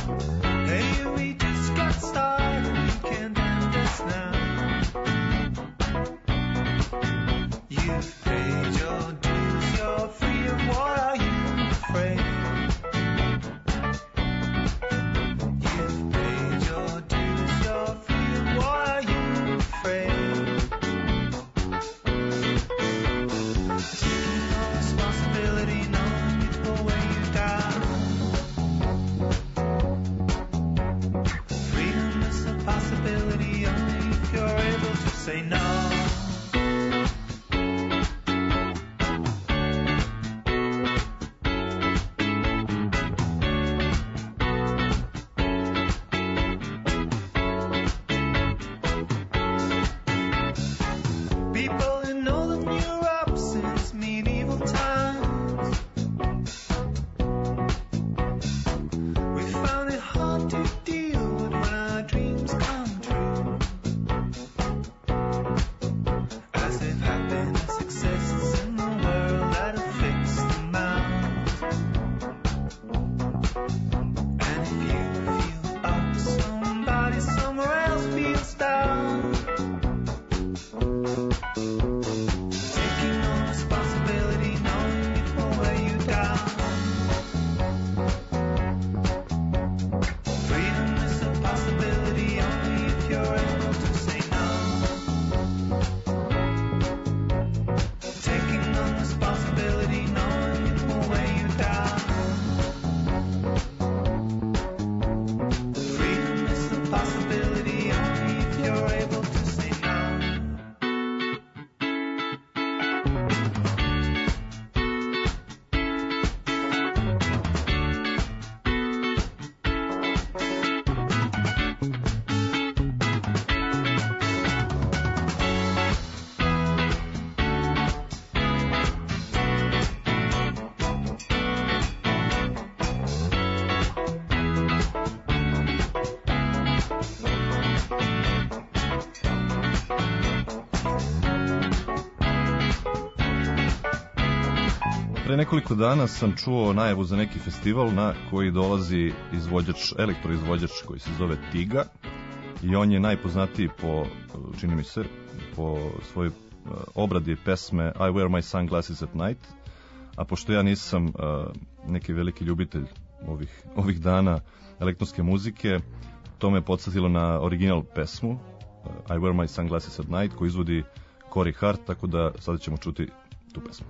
[SPEAKER 4] Pre nekoliko dana sam čuo najavu za neki festival na koji dolazi izvođač, elektroizvođač koji se zove Tiga i on je najpoznatiji po, čini mi se, po svojoj obradi pesme I Wear My Sunglasses at Night, a pošto ja nisam uh, neki veliki ljubitelj ovih, ovih dana elektronske muzike, to me podsjetilo na original pesmu uh, I Wear My Sunglasses at Night koju izvodi Corey Hart, tako da sada ćemo čuti tu pesmu.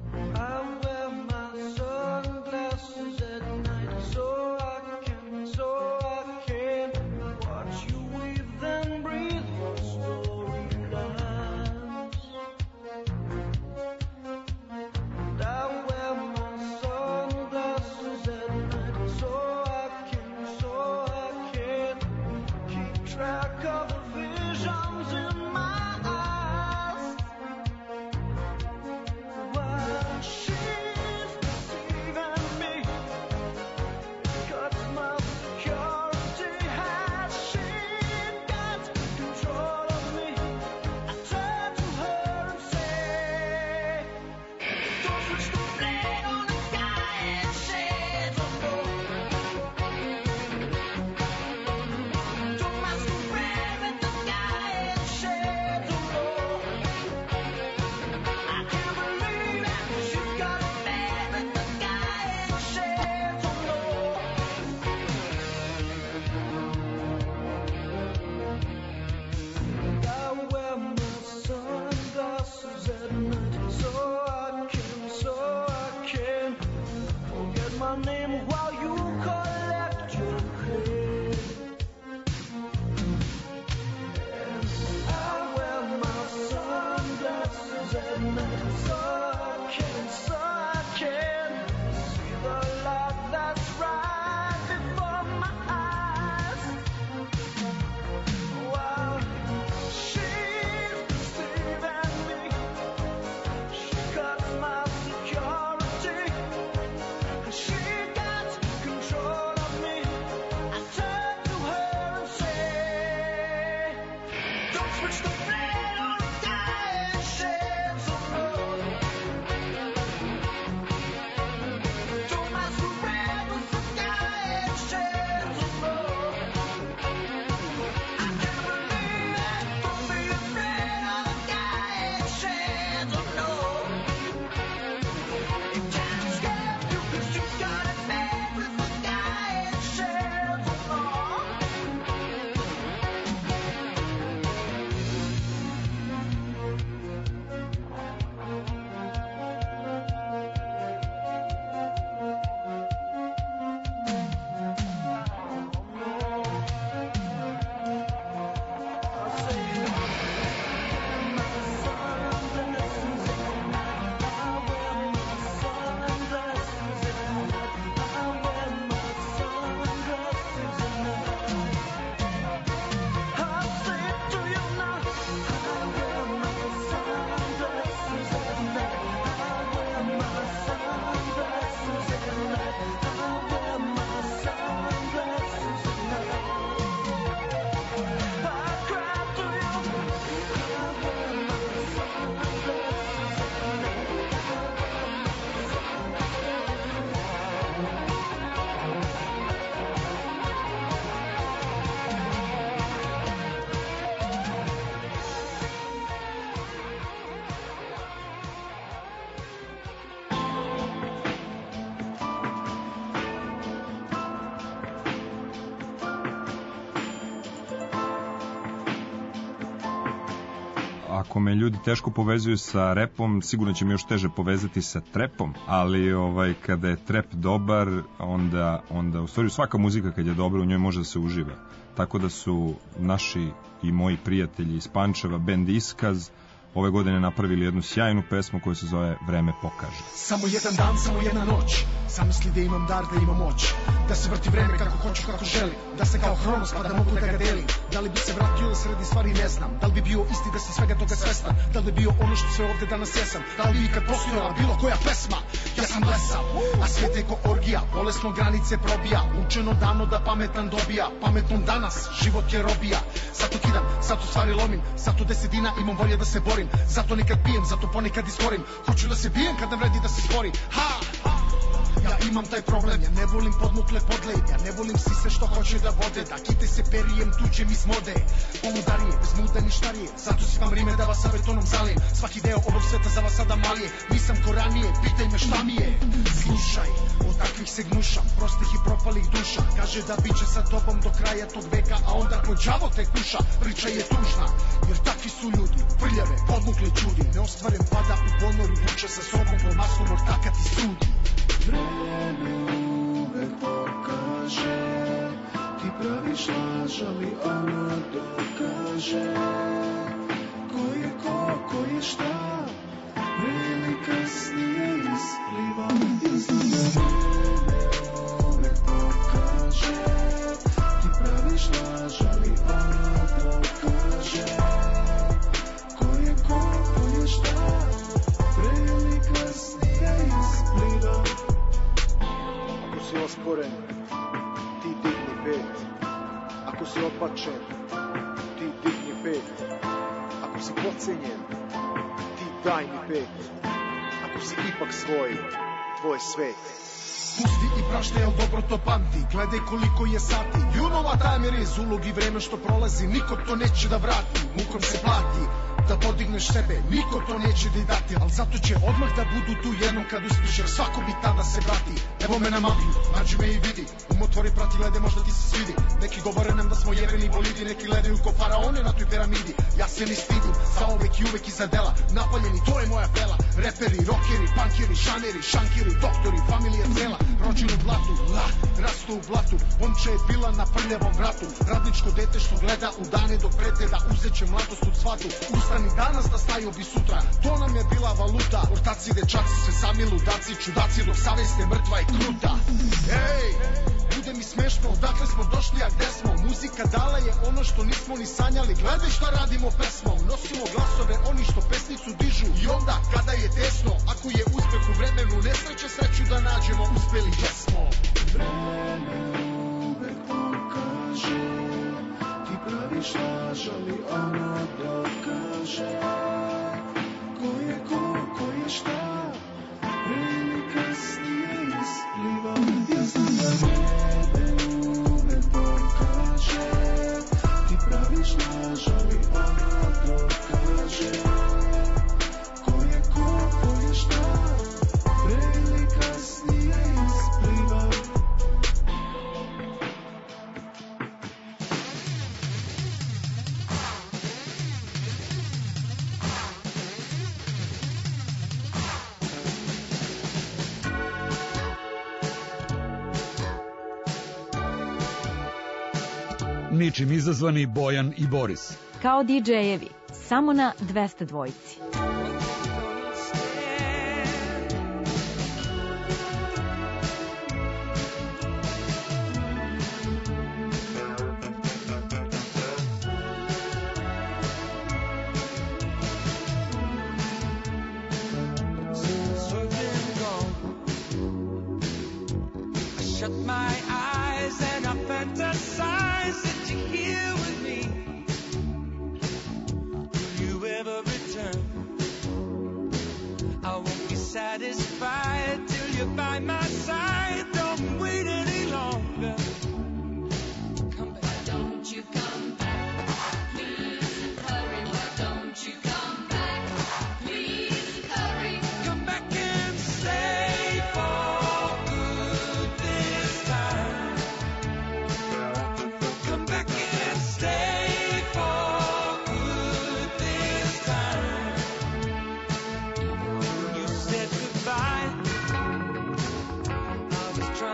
[SPEAKER 6] Ako me ljudi teško povezuju sa repom, sigurno će me još teže povezati sa trepom, ali ovaj kada je trep dobar, onda onda u stvari svaka muzika kad je dobra u njoj može da se uživa. Tako da su naši i moji prijatelji iz Pančeva, bend Iskaz, ove godine napravili jednu sjajnu pesmu koja se zove Vreme pokaže.
[SPEAKER 14] Samo jedan dan, samo jedna noć, zamisli da imam dar, da imam moć, da se vrti vreme kako hoću, kako želim, da se kao Hronos pa da mogu da ga delim. Da li bi se vratio da sredi stvari ne znam, da li bi bio isti da sam svega toga svestan, da li bi bio ono što sve ovde danas jesam, da li bi ikad postojala bilo koja pesma. Ja sam blesav, a svet je ko orgija, bolesno granice probija, učeno dano da pametan dobija, pametnom danas život je robija. Zato kidam, zato stvari lomim, zato desetina imam volje da se borim, zato nikad pijem, zato ponekad izgorim, hoću da se bijem kad nam vredi da se zborim. Ha! Ja imam taj problem, ja ne volim podmukle podlej, ja ne volim sise što hoće da vode, da kite se perijem tuđem iz mode. Poludarije, bez muda ni štarije, zato si vam rime da vas sa betonom zalijem. Svaki deo ovog sveta za vas sada malije, nisam ko ranije, pitaj me šta mi je. Slušaj, od takvih se gnušam, prostih i propalih duša. Kaže da bit će sa tobom do kraja tog veka, a onda ko đavo te kuša. Priča je tužna, jer takvi su ljudi, prljave, podmukle čudi. Neostvaren pada u ponoru, vuče sa sobom po maslu mortaka ti sudi.
[SPEAKER 5] Vreme uvek pokaže, ti praviš laž, ali ono dokaže. Ko je ko, ko je šta, pre ili kasnije ispliva iz nas. Vreme uvek pokaže, ti praviš laž, ali ono dokaže. Ko je ko, ko je šta, pre ili kasnije ispliva.
[SPEAKER 15] Ako si osporen, ti digni pet. Ako si odbačen, ti digni pet. Ako si podcenjen, ti daj mi pet. Ako si ipak svoj, tvoj svet.
[SPEAKER 14] Pusti i praštaj, al dobro to pamti. Gledaj koliko je sati. You know what time it is. Ulog i vreme što prolazi, niko to neće da vrati. Mukom se plati da podigneš sebe, niko to neće ti dati. Al zato će odmah da budu tu jednom kad uspiš, jer svako bi tada se vrati. Evo me na mapi, nađi me i vidi. Umotvori, prati, glede, možda ti se svidi. Neki govore nam da smo jebeni bolidi, neki gledaju ko faraone na toj piramidi. Ja se ne stidim, zaovek i uvek iza dela. Napaljeni, to je moja pela. Reperi, rockeri, punkeri, šaneri, šankeri, doktori, familija cela. Rođen u blatu, la, rastu u blatu. Omča je bila na prljavom vratu. Radničko dete što gleda u dane dok prete da uzeće mladost u cvatu. Ustani danas da staju bi sutra, to nam je bila valuta. Ortaci, dečaci, sve sami ludaci, čudaci dok savest je mrtva i kruta. Ej, bude mi smešno, odakle smo došli, a gde smo? Muzika dala je ono što nismo ni sanjali. Gledaj šta radimo pesmom, nosimo glasove oni što pesnicu dižu. I onda kada je tesno, ako je uspeh u vremenu nesreće, sreću da nađemo, uspeli jesmo.
[SPEAKER 5] Vreme uvek pokaže, ti praviš laž, ali ono dokaže. Ko je ko, ko je šta, pre ili kasnije ispliva iz nas. Vreme uvek pokaže, ti praviš laž, ali ono dokaže. Ko je ko, ko je šta, pre ili kasnije ispliva.
[SPEAKER 2] Ničim izazvani Bojan i Boris.
[SPEAKER 3] Kao didžejevi, samo na dvesta dvojici.
[SPEAKER 11] Shut my eyes and I fantasize that you're here with me. Will you ever return? I won't be satisfied till you're by my side. Don't wait any longer. Come back. Don't you come back. Please hurry. Why don't you come back? Please hurry. Come back and stay for good this time. Come back and stay for good this time. You said goodbye. I was trying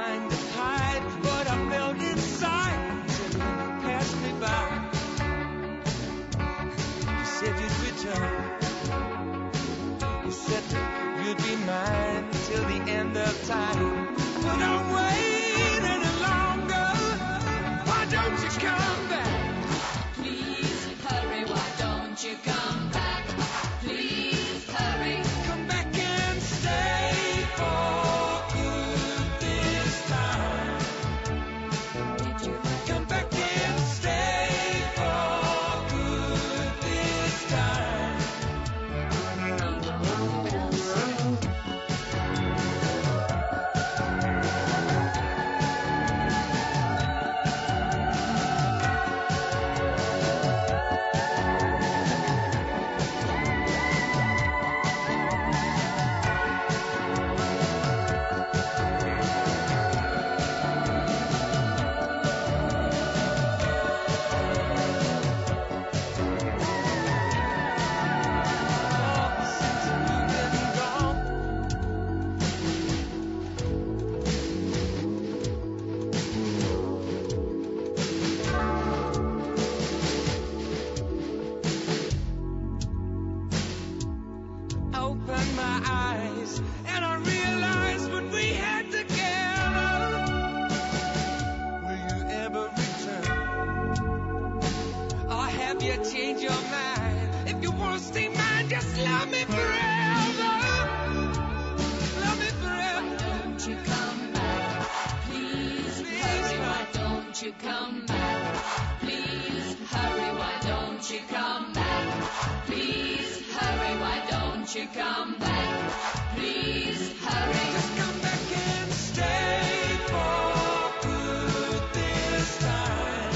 [SPEAKER 7] opened my eyes and I realized what we had together. Will you ever return? Or have you changed your mind? If you want to stay mine, just love me forever. Love me forever.
[SPEAKER 16] Why don't you come back? Please, hurry, why don't you come back? Please, hurry, why don't you come back? Please, hurry, why don't you come back? Please, hurry.
[SPEAKER 7] Just come back and stay for good this time.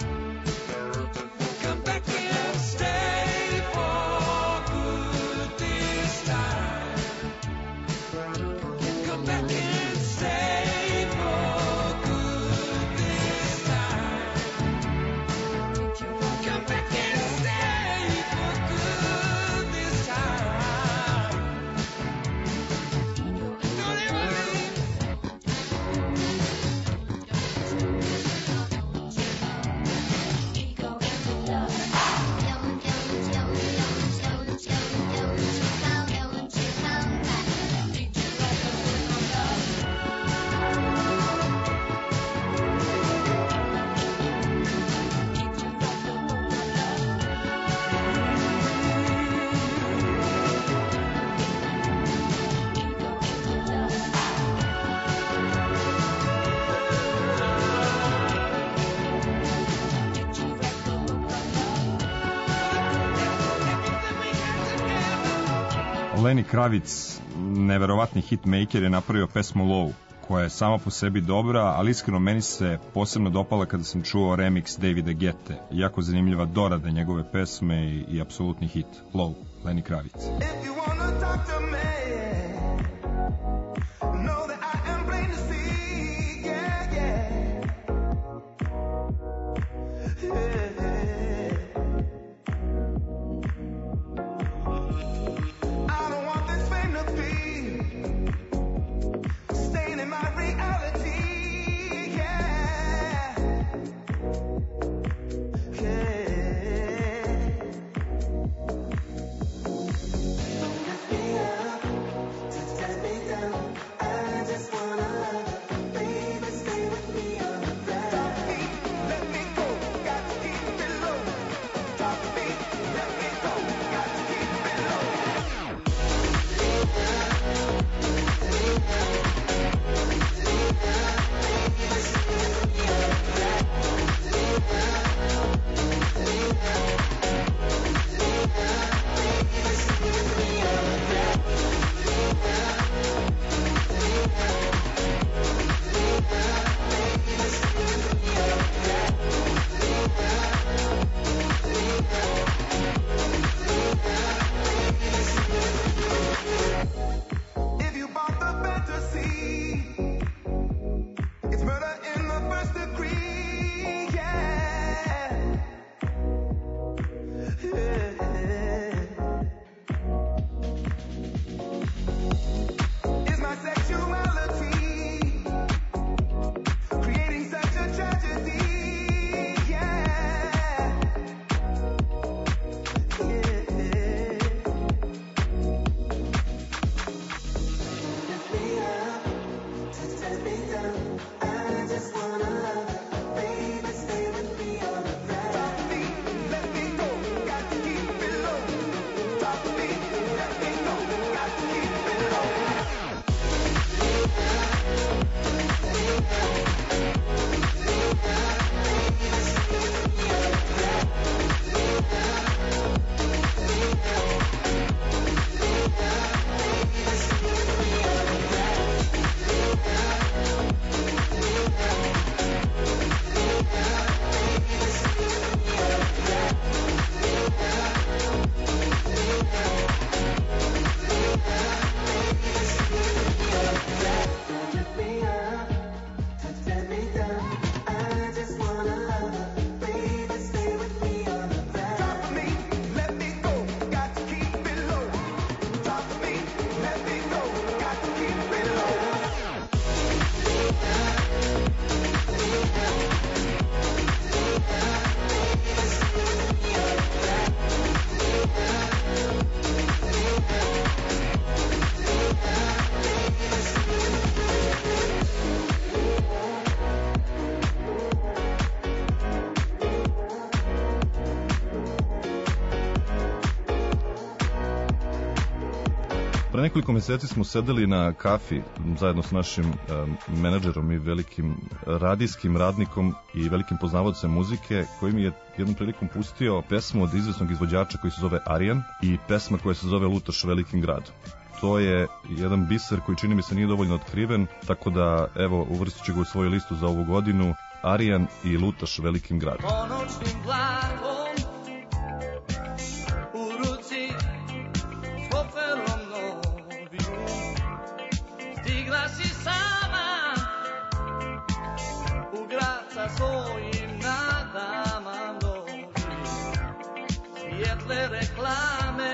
[SPEAKER 7] Come back and stay for good this time. Come back and stay for good this time. Come back and stay for good this time. Don't ever leave.
[SPEAKER 6] Lenny Kravitz, neverovatni hitmaker, je napravio pesmu Low, koja je sama po sebi dobra, ali iskreno meni se posebno dopala kada sam čuo remix Davida Guette. Jako zanimljiva dorada njegove pesme i, i apsolutni hit. Low, Lenny Kravitz.
[SPEAKER 5] If you wanna talk to me, know that I am plain to see, yeah, yeah. Yeah. I don't want this fame to be staying in my reality, yeah. Yeah.
[SPEAKER 4] nekoliko meseci smo sedeli na kafi zajedno s našim um, menadžerom i velikim radijskim radnikom i velikim poznavodcem muzike, koji mi je jednom prilikom pustio pesmu od izvesnog izvođača koji se zove Arijan i pesma koja se zove Lutaš velikim gradom. To je jedan biser koji čini mi se nije dovoljno otkriven, tako da evo uvrstit ću ga u svoju listu za ovu godinu. Arijan i Lutaš velikim gradom.
[SPEAKER 5] Ponoćnim vlakom u ruci s koferom novim stigla si sama u grad sa svojim nadama novim, svijetle reklame,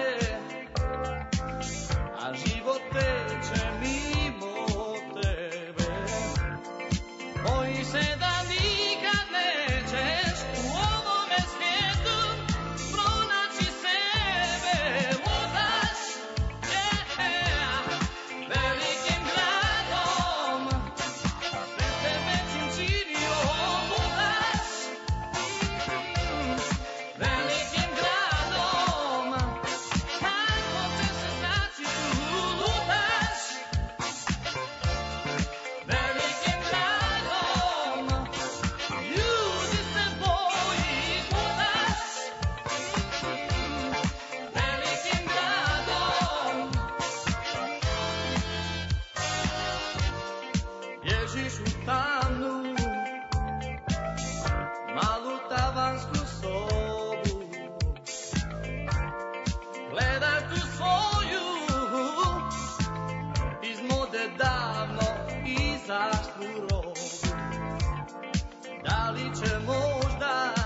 [SPEAKER 5] a život teče mimo tebe. Boji se da nikad nećeš u ovome svijetu pronaći sebe. Lutaš, yeah, velikim gradom, sve se većim činio. Lutaš, mm, velikim gradom, kako će se znaći tu. Lutaš, velikim gradom, ljudi se boji. Lutaš, velikim gradom, bježiš u tamnu malu tavansku sobu, gledaš tu svoju iz mode davno izašlu robu. Da li će možda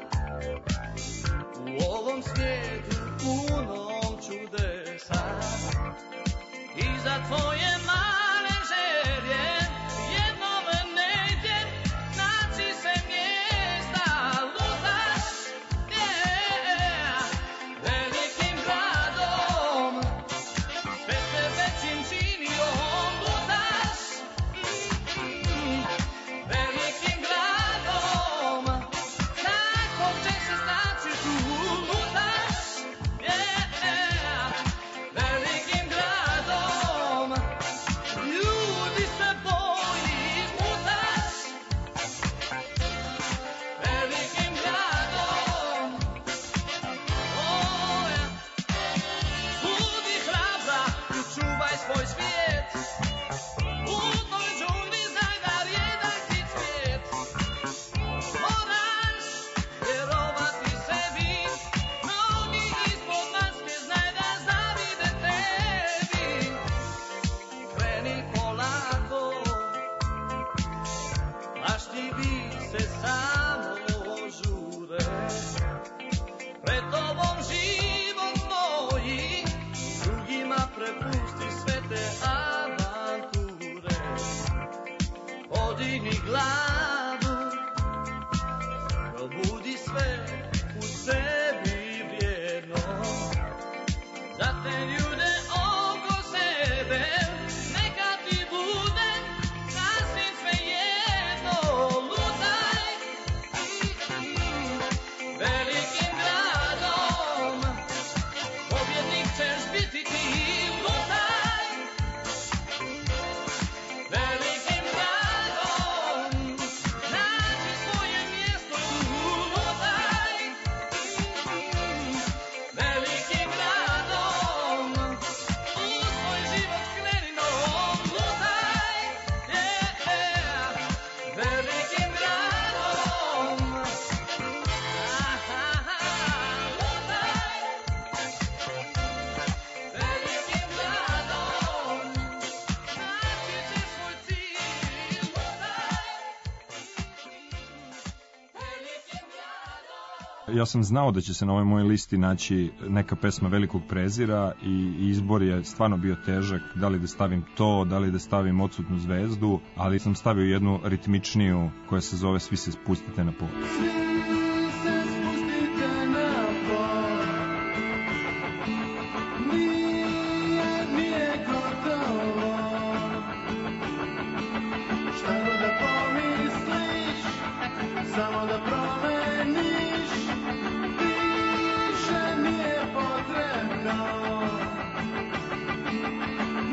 [SPEAKER 5] u ovom svijetu punom čudesa iza tvoje male želje jednom negdje naći se mjesta. Lutaš, yeah, velikim gradom, sve se većim činio. Lutaš, mm, velikim gradom, kako će se znaći tu. Lutaš, yeah, velikim gradom, ljudi se boji. Lutaš, velikim gradom, oh, yeah. Budi hrabra i čuvaj svoj svijet, u toj džungli znaj da rijedak ti cvijet. Moraš vjerovati sebi, mnogi ispod maske znaj da zavide tebi. Kreni polako, mašljivi se samo žure, pred tobom život stoji, drugima prepusti sve te avanture. Podigni glavu, probudi sve u sebi vrijedno, za te ljude oko sebe, neka ti bude sasvim svejedno. Lutaj, mm, velikim gradom, pobjednik ćeš biti ti. Lutaj, velikim gradom, nađi svoje mjesto tu. Lutaj, mm, velikim gradom, u svoj život kreni nov. Lutaj, yeah, velikim gradom, aha, lutaj, velikim gradom, naći ćeš svoj cilj. Lutaj, velikim gradom.
[SPEAKER 6] Ja sam znao da će se na ovoj mojoj listi naći neka pesma Velikog prezira i izbor je stvarno bio težak, da li da stavim to, da li da stavim Odsutnu zvezdu, ali sam stavio jednu ritmičniju koja se zove Svi se spustite na pod.
[SPEAKER 5] Samo da promeniš, više nije potrebno.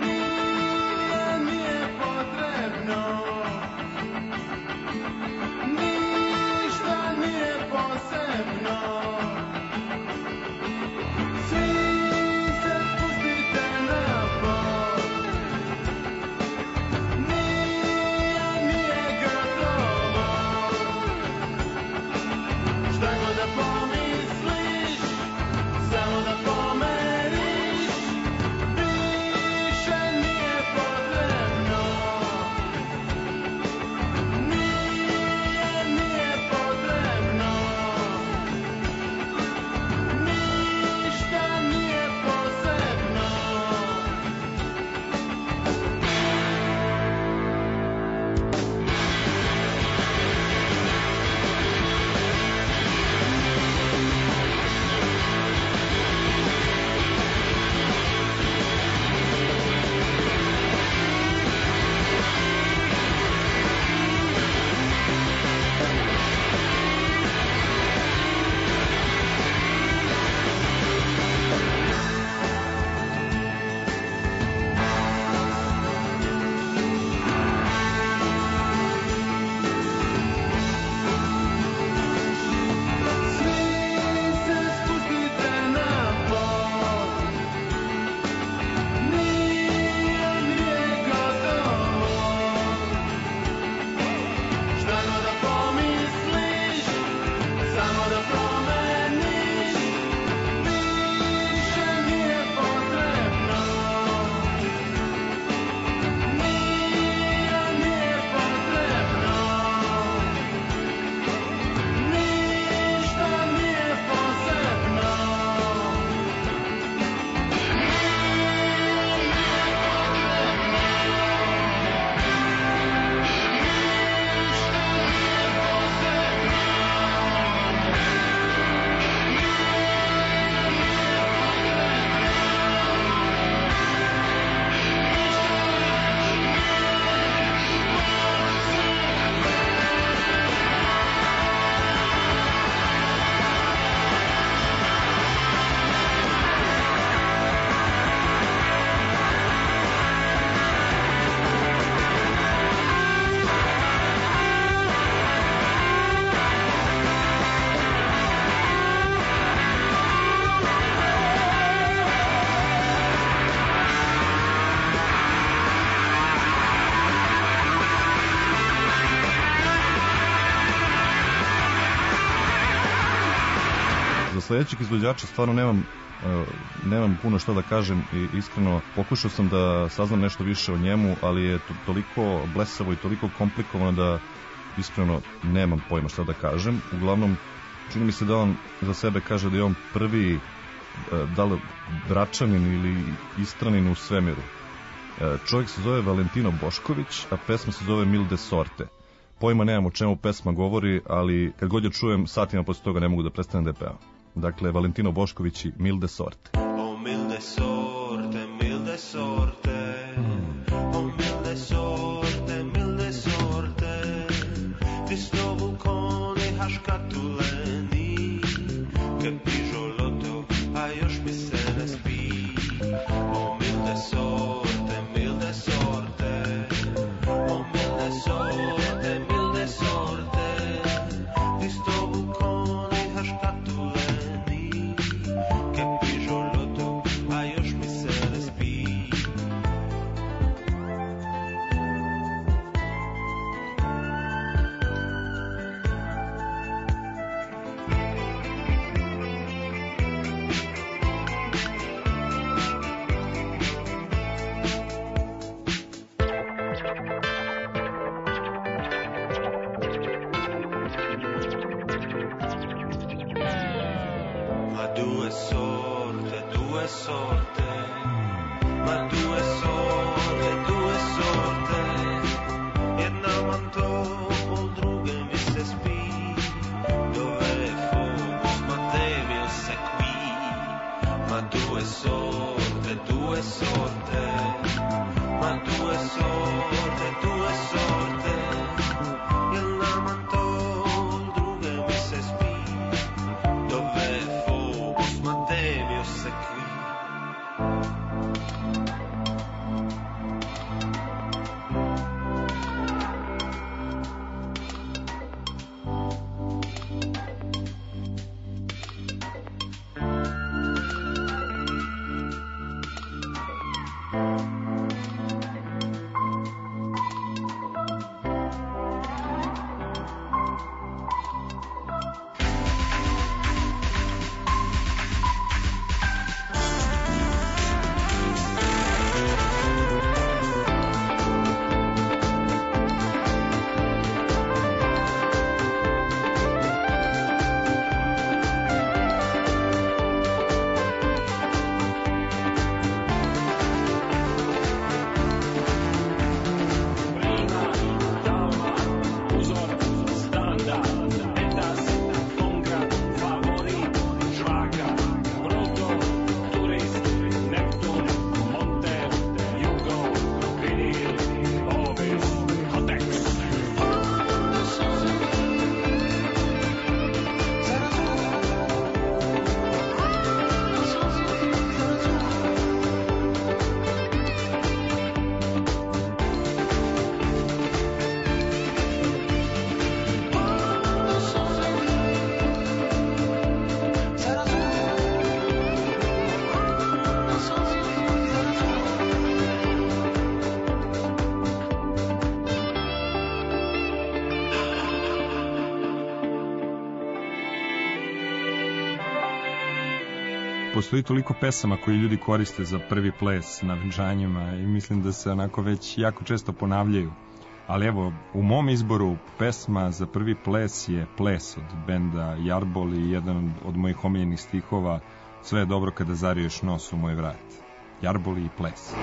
[SPEAKER 4] sledećeg izvođača stvarno nemam nemam puno što da kažem i iskreno pokušao sam da saznam nešto više o njemu, ali je to toliko blesavo i toliko komplikovano da iskreno nemam pojma šta da kažem. Uglavnom, čini mi se da on za sebe kaže da je on prvi da li Bračanin ili Istranin u svemiru. Čovjek se zove Valentino Bošković, a pesma se zove Mil de Sorte. Pojma nemam o čemu pesma govori, ali kad god je čujem satima posle toga ne mogu da prestanem da je pevam. Dakle, Valentino Bošković i Mil de Sorte.
[SPEAKER 10] Oh, mil de sorte, mil de sorte. Oh, mil de sorte, mil de sorte. Ti sto vulkoni haškatuleni, che pižoloto, a još mi se ne spi. Oh, mil de sorte, mil de sorte. Oh, mil de sorte, mil de sorte. Ti sto vulkoni haškatuleni,
[SPEAKER 6] postoji toliko pesama koje ljudi koriste za prvi ples na venčanjima i mislim da se onako već jako često ponavljaju. Ali evo, u mom izboru pesma za prvi ples je Ples od benda Jarbol i jedan od mojih omiljenih stihova Sve je dobro kada zariješ nos u moj vrat. Jarbol i Ples.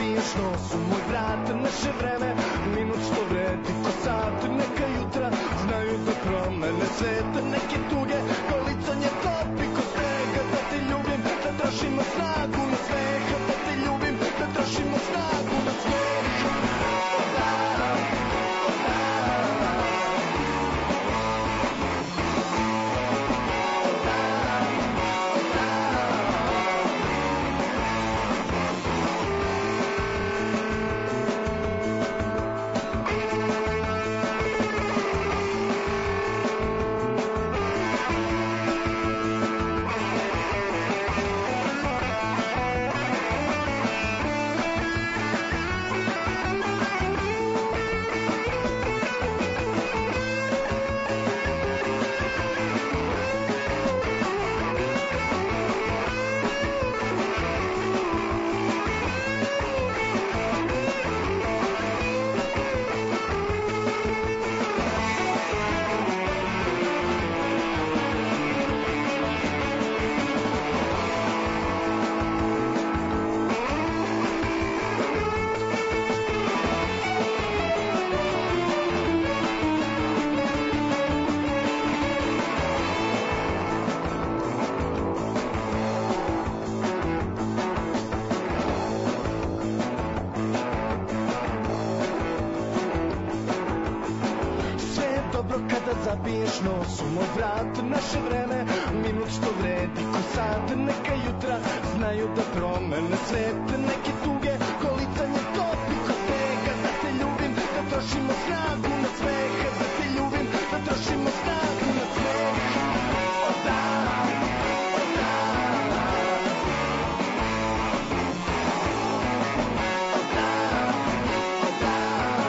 [SPEAKER 17] zabiješ nos u moj vrat, naše vreme, minut što vredi ko sat, neka jutra znaju da promene svet, neke tuge, kolicanje topi ko snega, da te ljubim, da trošimo snagu na smeh, da te ljubim, da trošimo snagu na smeh. Zabiješ nos u moj vrat, naše vreme, minut što vredi ko sat, neka jutra znaju da promene svet, neke tuge, kolicanje topi ko snega, da te ljubim, da trošimo snagu na smeh, da te ljubim, da trošimo snagu na smeh. O da, o da, o da, o da.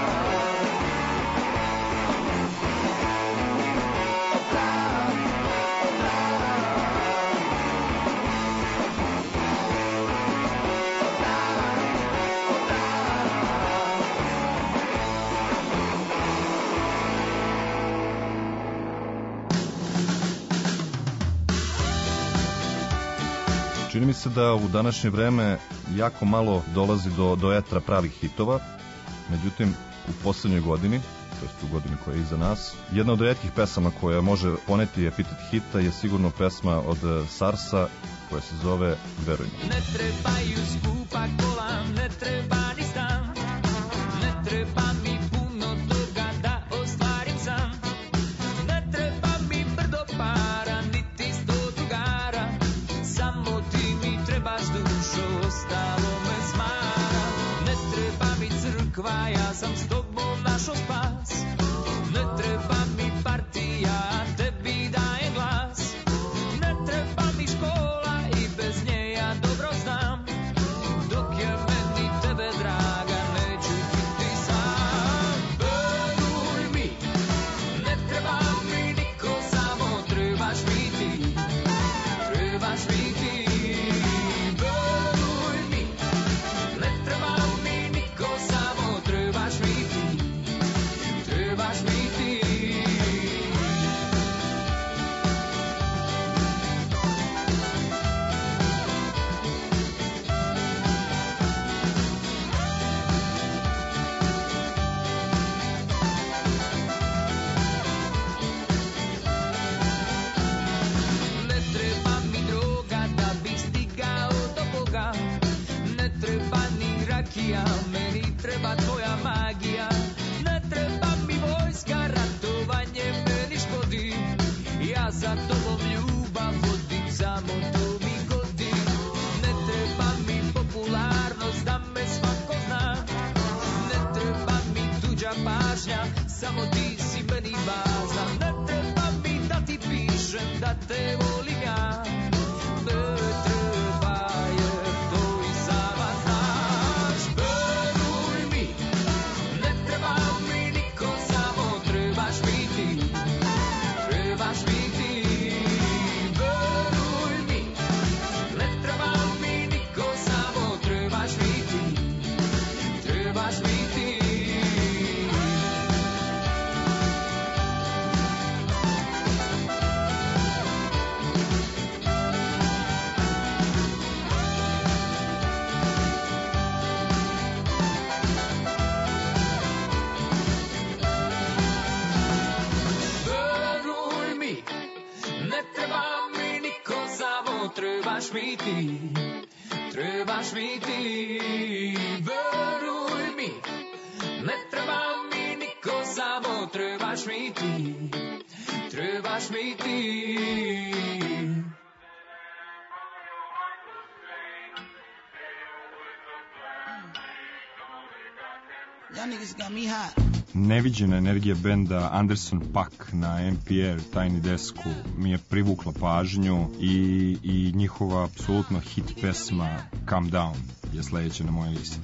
[SPEAKER 4] Čini mi se da u današnje vreme jako malo dolazi do, do etra pravih hitova, međutim u poslednjoj godini, to jest u godini koja je iza nas, jedna od retkih pesama koja može poneti epitet hita je sigurno pesma od Sarsa koja se zove Veruj mi.
[SPEAKER 5] Ne trebaju skupa kola, ne treba ni stan, ne treba mi puno toga da ostvarim sam, ne treba mi brdo para, niti sto drugara, samo ti mi trebaš dušo, ostalo me smara. Ne treba mi crkva, ja sam s tobom našo spas, ne treba mi partija, tebi dajem glas, ne treba mi škola i bez nje ja dobro znam, dok je meni tebe draga neću biti sam. Veruj mi, ne treba mi niko, samo trebaš mi ti, trebaš mi ti. Veruj mi, ne treba mi niko, samo trebaš mi ti, trebaš mi ti. Ne treba mi droga da bih stigao do Boga, ne treba ni rakija, meni treba tvoja magija. Ne treba mi vojska, ratovanje meni škodi, ja za tobom ljubav vodim, samo to mi godi. Ne treba mi popularnost da me svako zna, ne treba mi tuđa pažnja, samo ti si meni važna. Ne treba mi da ti pišem da te volim ja, ne treba jer to i sama znaš. Veruj mi, ne treba mi niko, samo trebaš mi ti, trebaš mi ti. Veruj mi, ne treba mi niko, samo trebaš mi ti, trebaš mi ti.
[SPEAKER 7] trebaš mi ti, trebaš mi ti, veruj mi, ne treba mi niko, samo trebaš mi ti, trebaš mi ti.
[SPEAKER 18] Y'all niggas got me hot.
[SPEAKER 6] Neviđena energija benda Anderson Paak na N P R Tiny Desku mi je privukla pažnju i, i njihova apsolutno hit pesma Calm Down je sledeća na mojoj listi.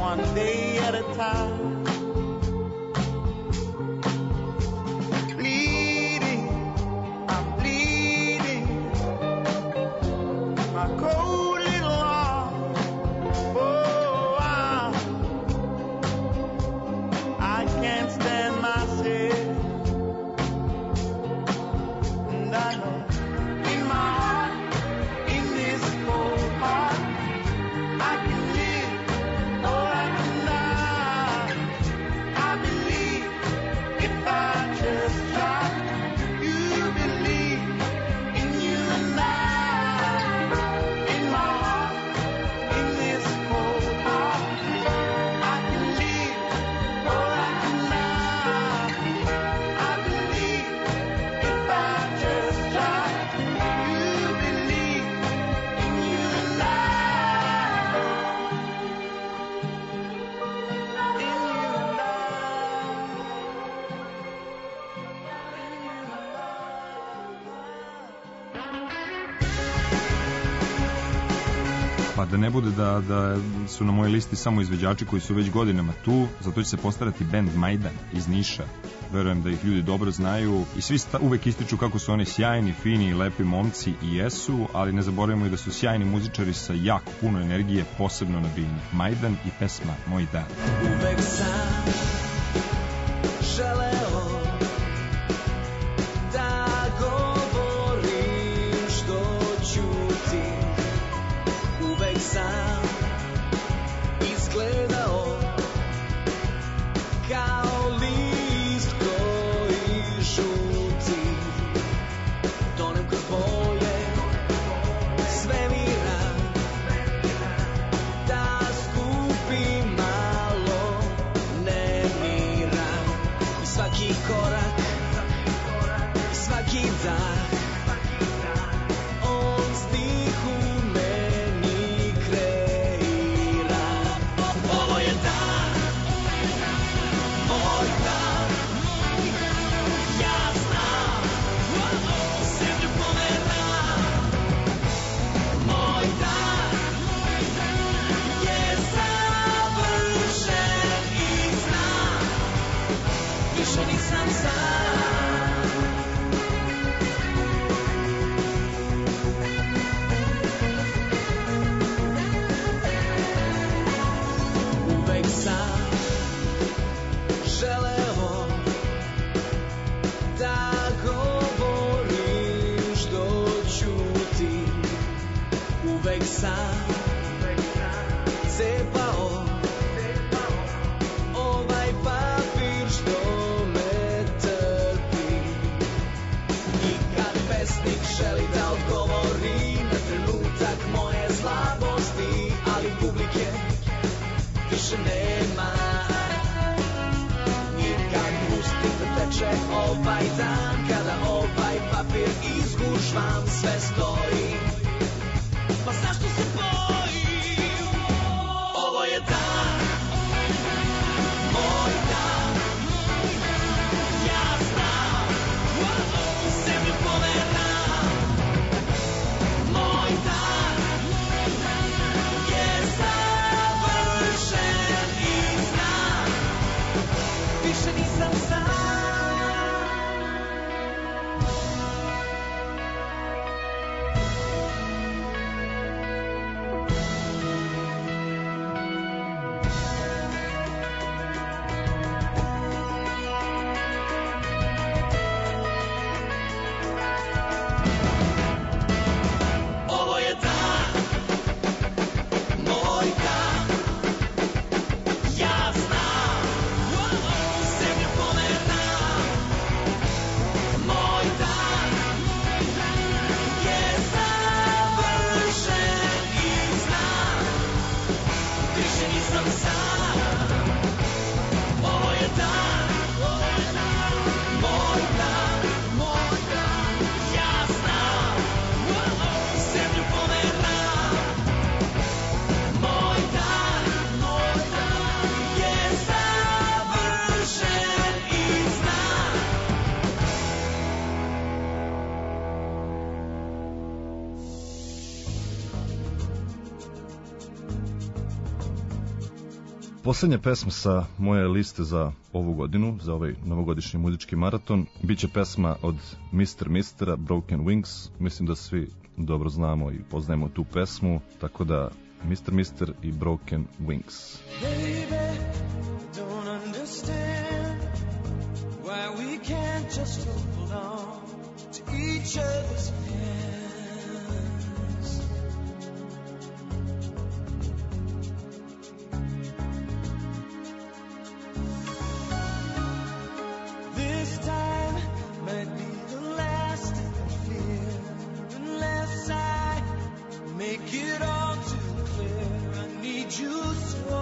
[SPEAKER 5] one day at a time. Bleeding, I'm bleeding, my cold little arm. Oh, I, I can't stand myself, and I know in my heart, in this cold heart, I can live or I can die. I believe if I just try. You believe in you and I. In my heart, in this cold heart, I can live or I can die. I believe if I just try. You believe in you and I. In you and
[SPEAKER 6] Pa da ne bude da, da su na mojoj listi samo izvođači koji su već godinama tu, zato će se postarati bend Majdan iz Niša. Verujem da ih ljudi dobro znaju i svi sta, uvek ističu kako su oni sjajni, fini i lepi momci i jesu, ali ne zaboravimo i da su sjajni muzičari sa jako puno energije, posebno na bini. Majdan i pesma Moj dan.
[SPEAKER 5] Uvek sam želeo da govorim što ćutim. Uvek sam izgledao kao list koji žuti. Tonem kroz boje svemira da skupim malo nemira. I svaki korak, svaki dah, on stih u meni kreira. Ovo je dan, moj dan, ja znam, zemlju pomeram. Moj dan je završen i znam, više nisam sam. Uvek sam želeo da govorim što ćutim. Uvek sam cepao ovaj papir što me trpi. I kad pesnik želi da odgovori na trenutak moje slabosti, ali publike više nema. I kad pustim da teče ovaj dan, kada ovaj papir izgužvam, sve stoji. Pa zašto se bojim? Ovo je dan, moj dan, ja znam, zemlju pomeram. Moj dan je završen i znam, više nisam sam. Ovo je dan, moj dan, ja znam, zemlju pomeram. Moj dan je završen i znam, više nisam sam. Ovo je dan, moj dan, moj dan, ja znam, zemlju pomeram. Moj dan, moj dan je završen i znam.
[SPEAKER 4] Poslednja pesma sa moje liste za ovu godinu, za ovaj novogodišnji muzički maraton, biće pesma od mister Mistera, Broken Wings. Mislim da svi dobro znamo i poznajemo tu pesmu, tako da mister Mister i Broken Wings.
[SPEAKER 5] Baby, don't understand why we can't just hold on to each other's hands. This time might be the last I fear, unless I make it all too clear. I need you so.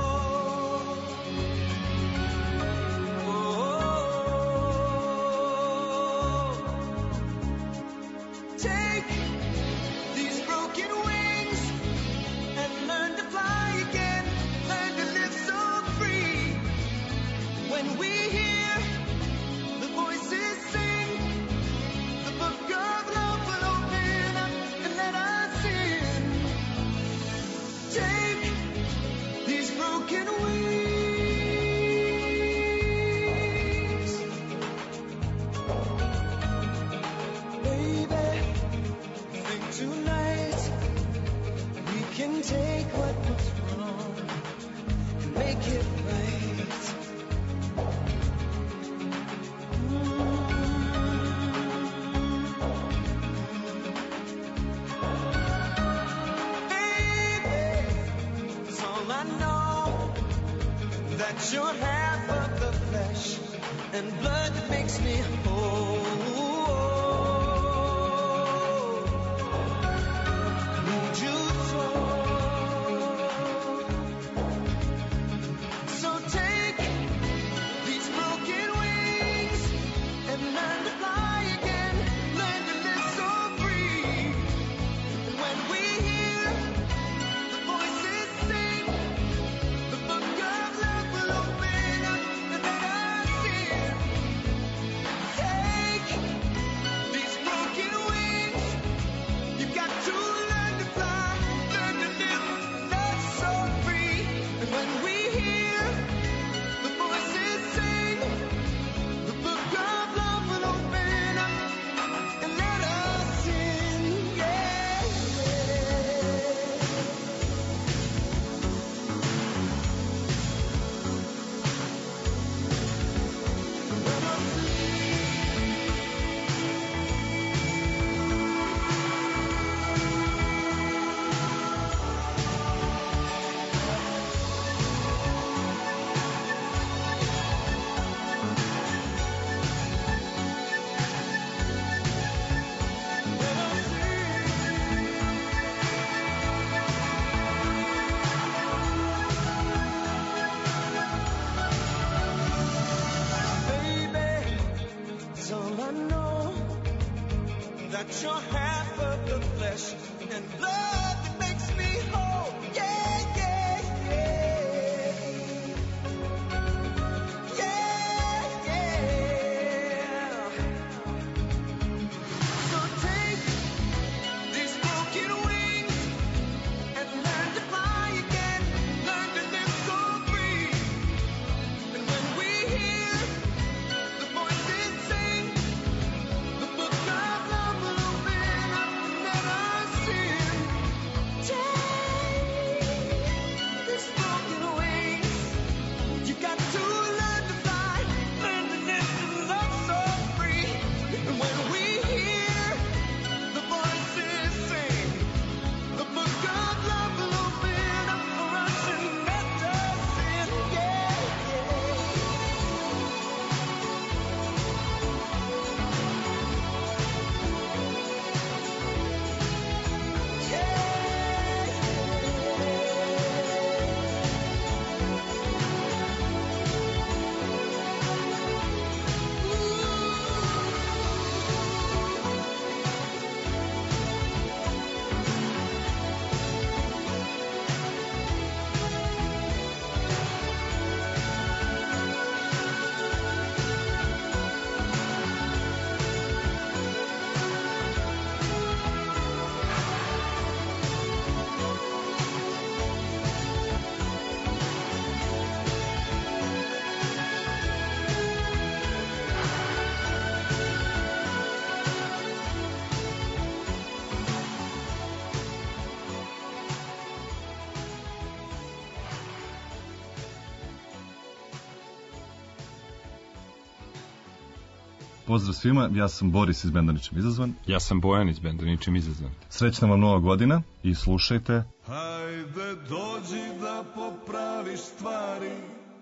[SPEAKER 5] Take these broken wings and learn to fly again, learn to live so free. When we hear the voices sing, the book of love will open up and let us in. Take these broken wings. Baby, think tonight we can take what was wrong and make it right. That you're half of the flesh and blood that makes me whole. Need you so. So take these broken wings and learn to fly again, learn to live so free. And when we hear the voices sing, the book of love will open up and let us in. Take these broken wings. You've got to learn to fly, learn to live, love so free. And when we hear the voices sing, the book of love will open up and let us in. Yeah. Baby, it's all I know, that you're half of the flesh and blood that makes me whole. Yeah, yeah, yeah. Yeah, yeah. So take these broken wings and learn to fly again, learn to live so free. And when we hear the voices sing, the book of love will open up and let us
[SPEAKER 4] Pozdrav svima, ja sam Boris iz benda Ničim izazvan.
[SPEAKER 6] Ja sam Bojan iz benda Ničim izazvan.
[SPEAKER 4] Srećna vam nova godina i slušajte.
[SPEAKER 10] Hajde dođi da popraviš stvari.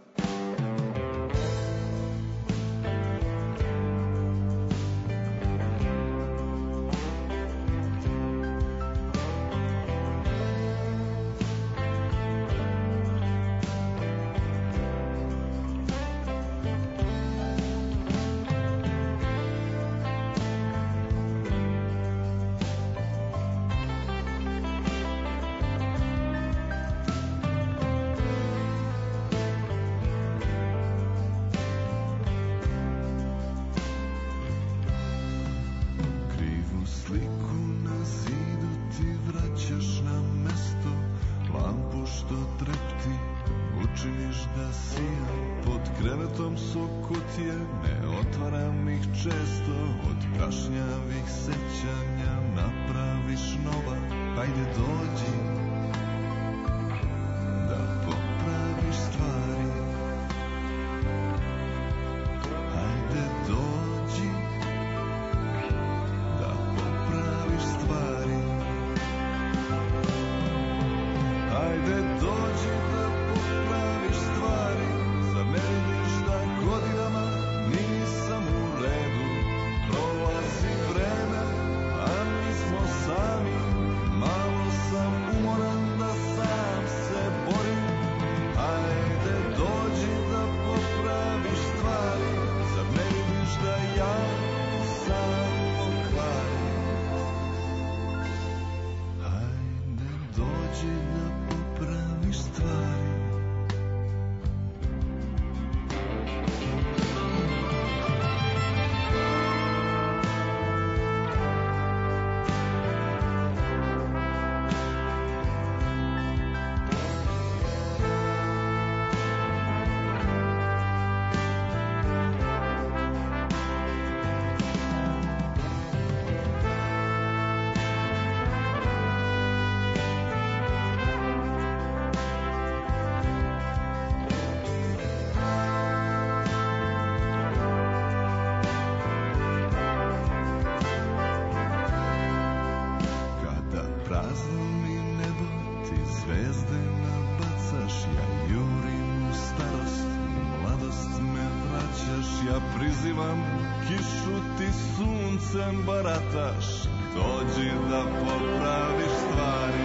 [SPEAKER 19] prizivam kišu, ti suncem barataš. Dođi da popraviš stvari,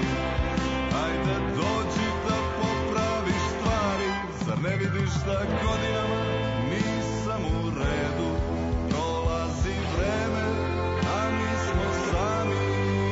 [SPEAKER 19] ajde dođi da popraviš stvari. Zar ne vidiš da godinama nisam u redu? Prolazi vreme, a mi smo sami.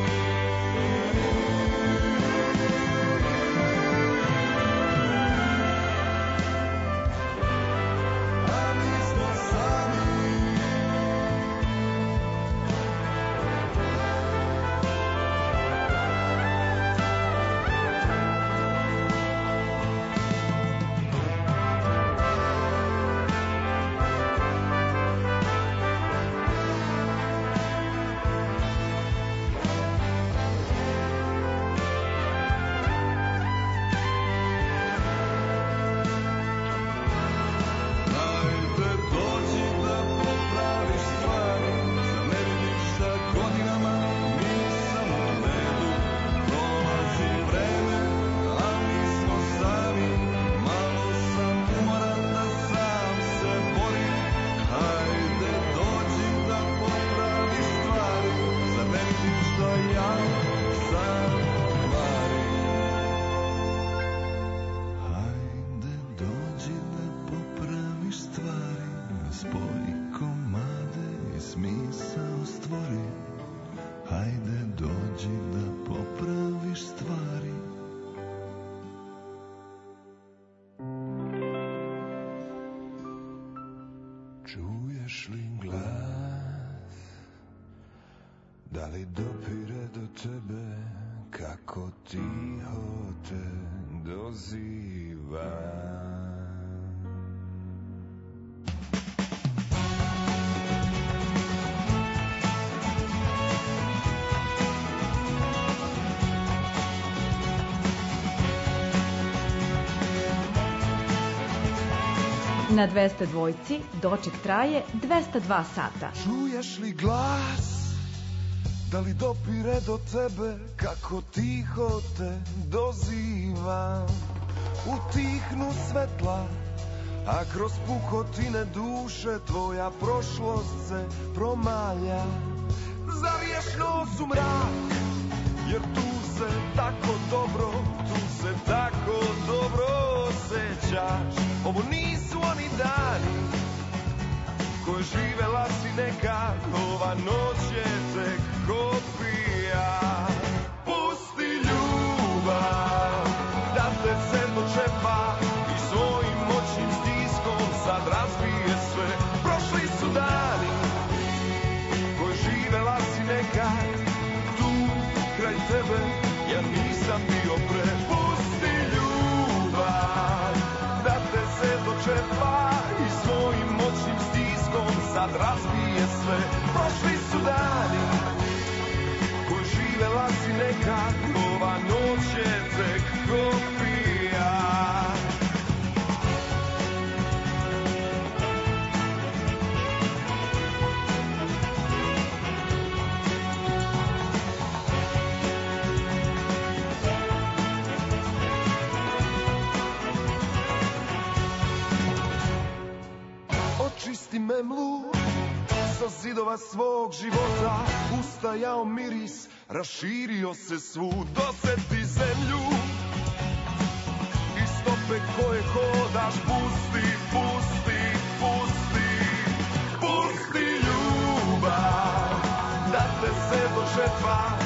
[SPEAKER 11] Čuješ li glas, da li dopire do tebe, kako tiho te doziva?
[SPEAKER 3] Na dvesta dvojci doček traje dvesta dva sata.
[SPEAKER 10] Čuješ li glas? Da li dopire do tebe kako tiho te dozivam? Utihnu svetla, a kroz pukotine duše tvoja prošlost se promalja. Zariješ nos u mrak, jer tu se tako dobro, tu se tako dobro osjećaš. Ovo nisu oni dani koje živela si nekad, ova noć je tek kopija. Pusti ljubav da te se dočepa i svojim moćnim stiskom sad razbije sve. Prošli su dani koje živela si nekad, tu kraj tebe ja nisam bio pre. Pusti ljubav da te se dočepa i svojim moćnim stiskom sad razbije sve. Prošli su dani koji živela si nekad, ova noć je tek kopija. Očisti memlu sa zidova svog života, ustajao miris, raširio se svud. Doseti zemlju i stope koje hodaš, pusti, pusti, pusti. Pusti ljubav da te se dočepa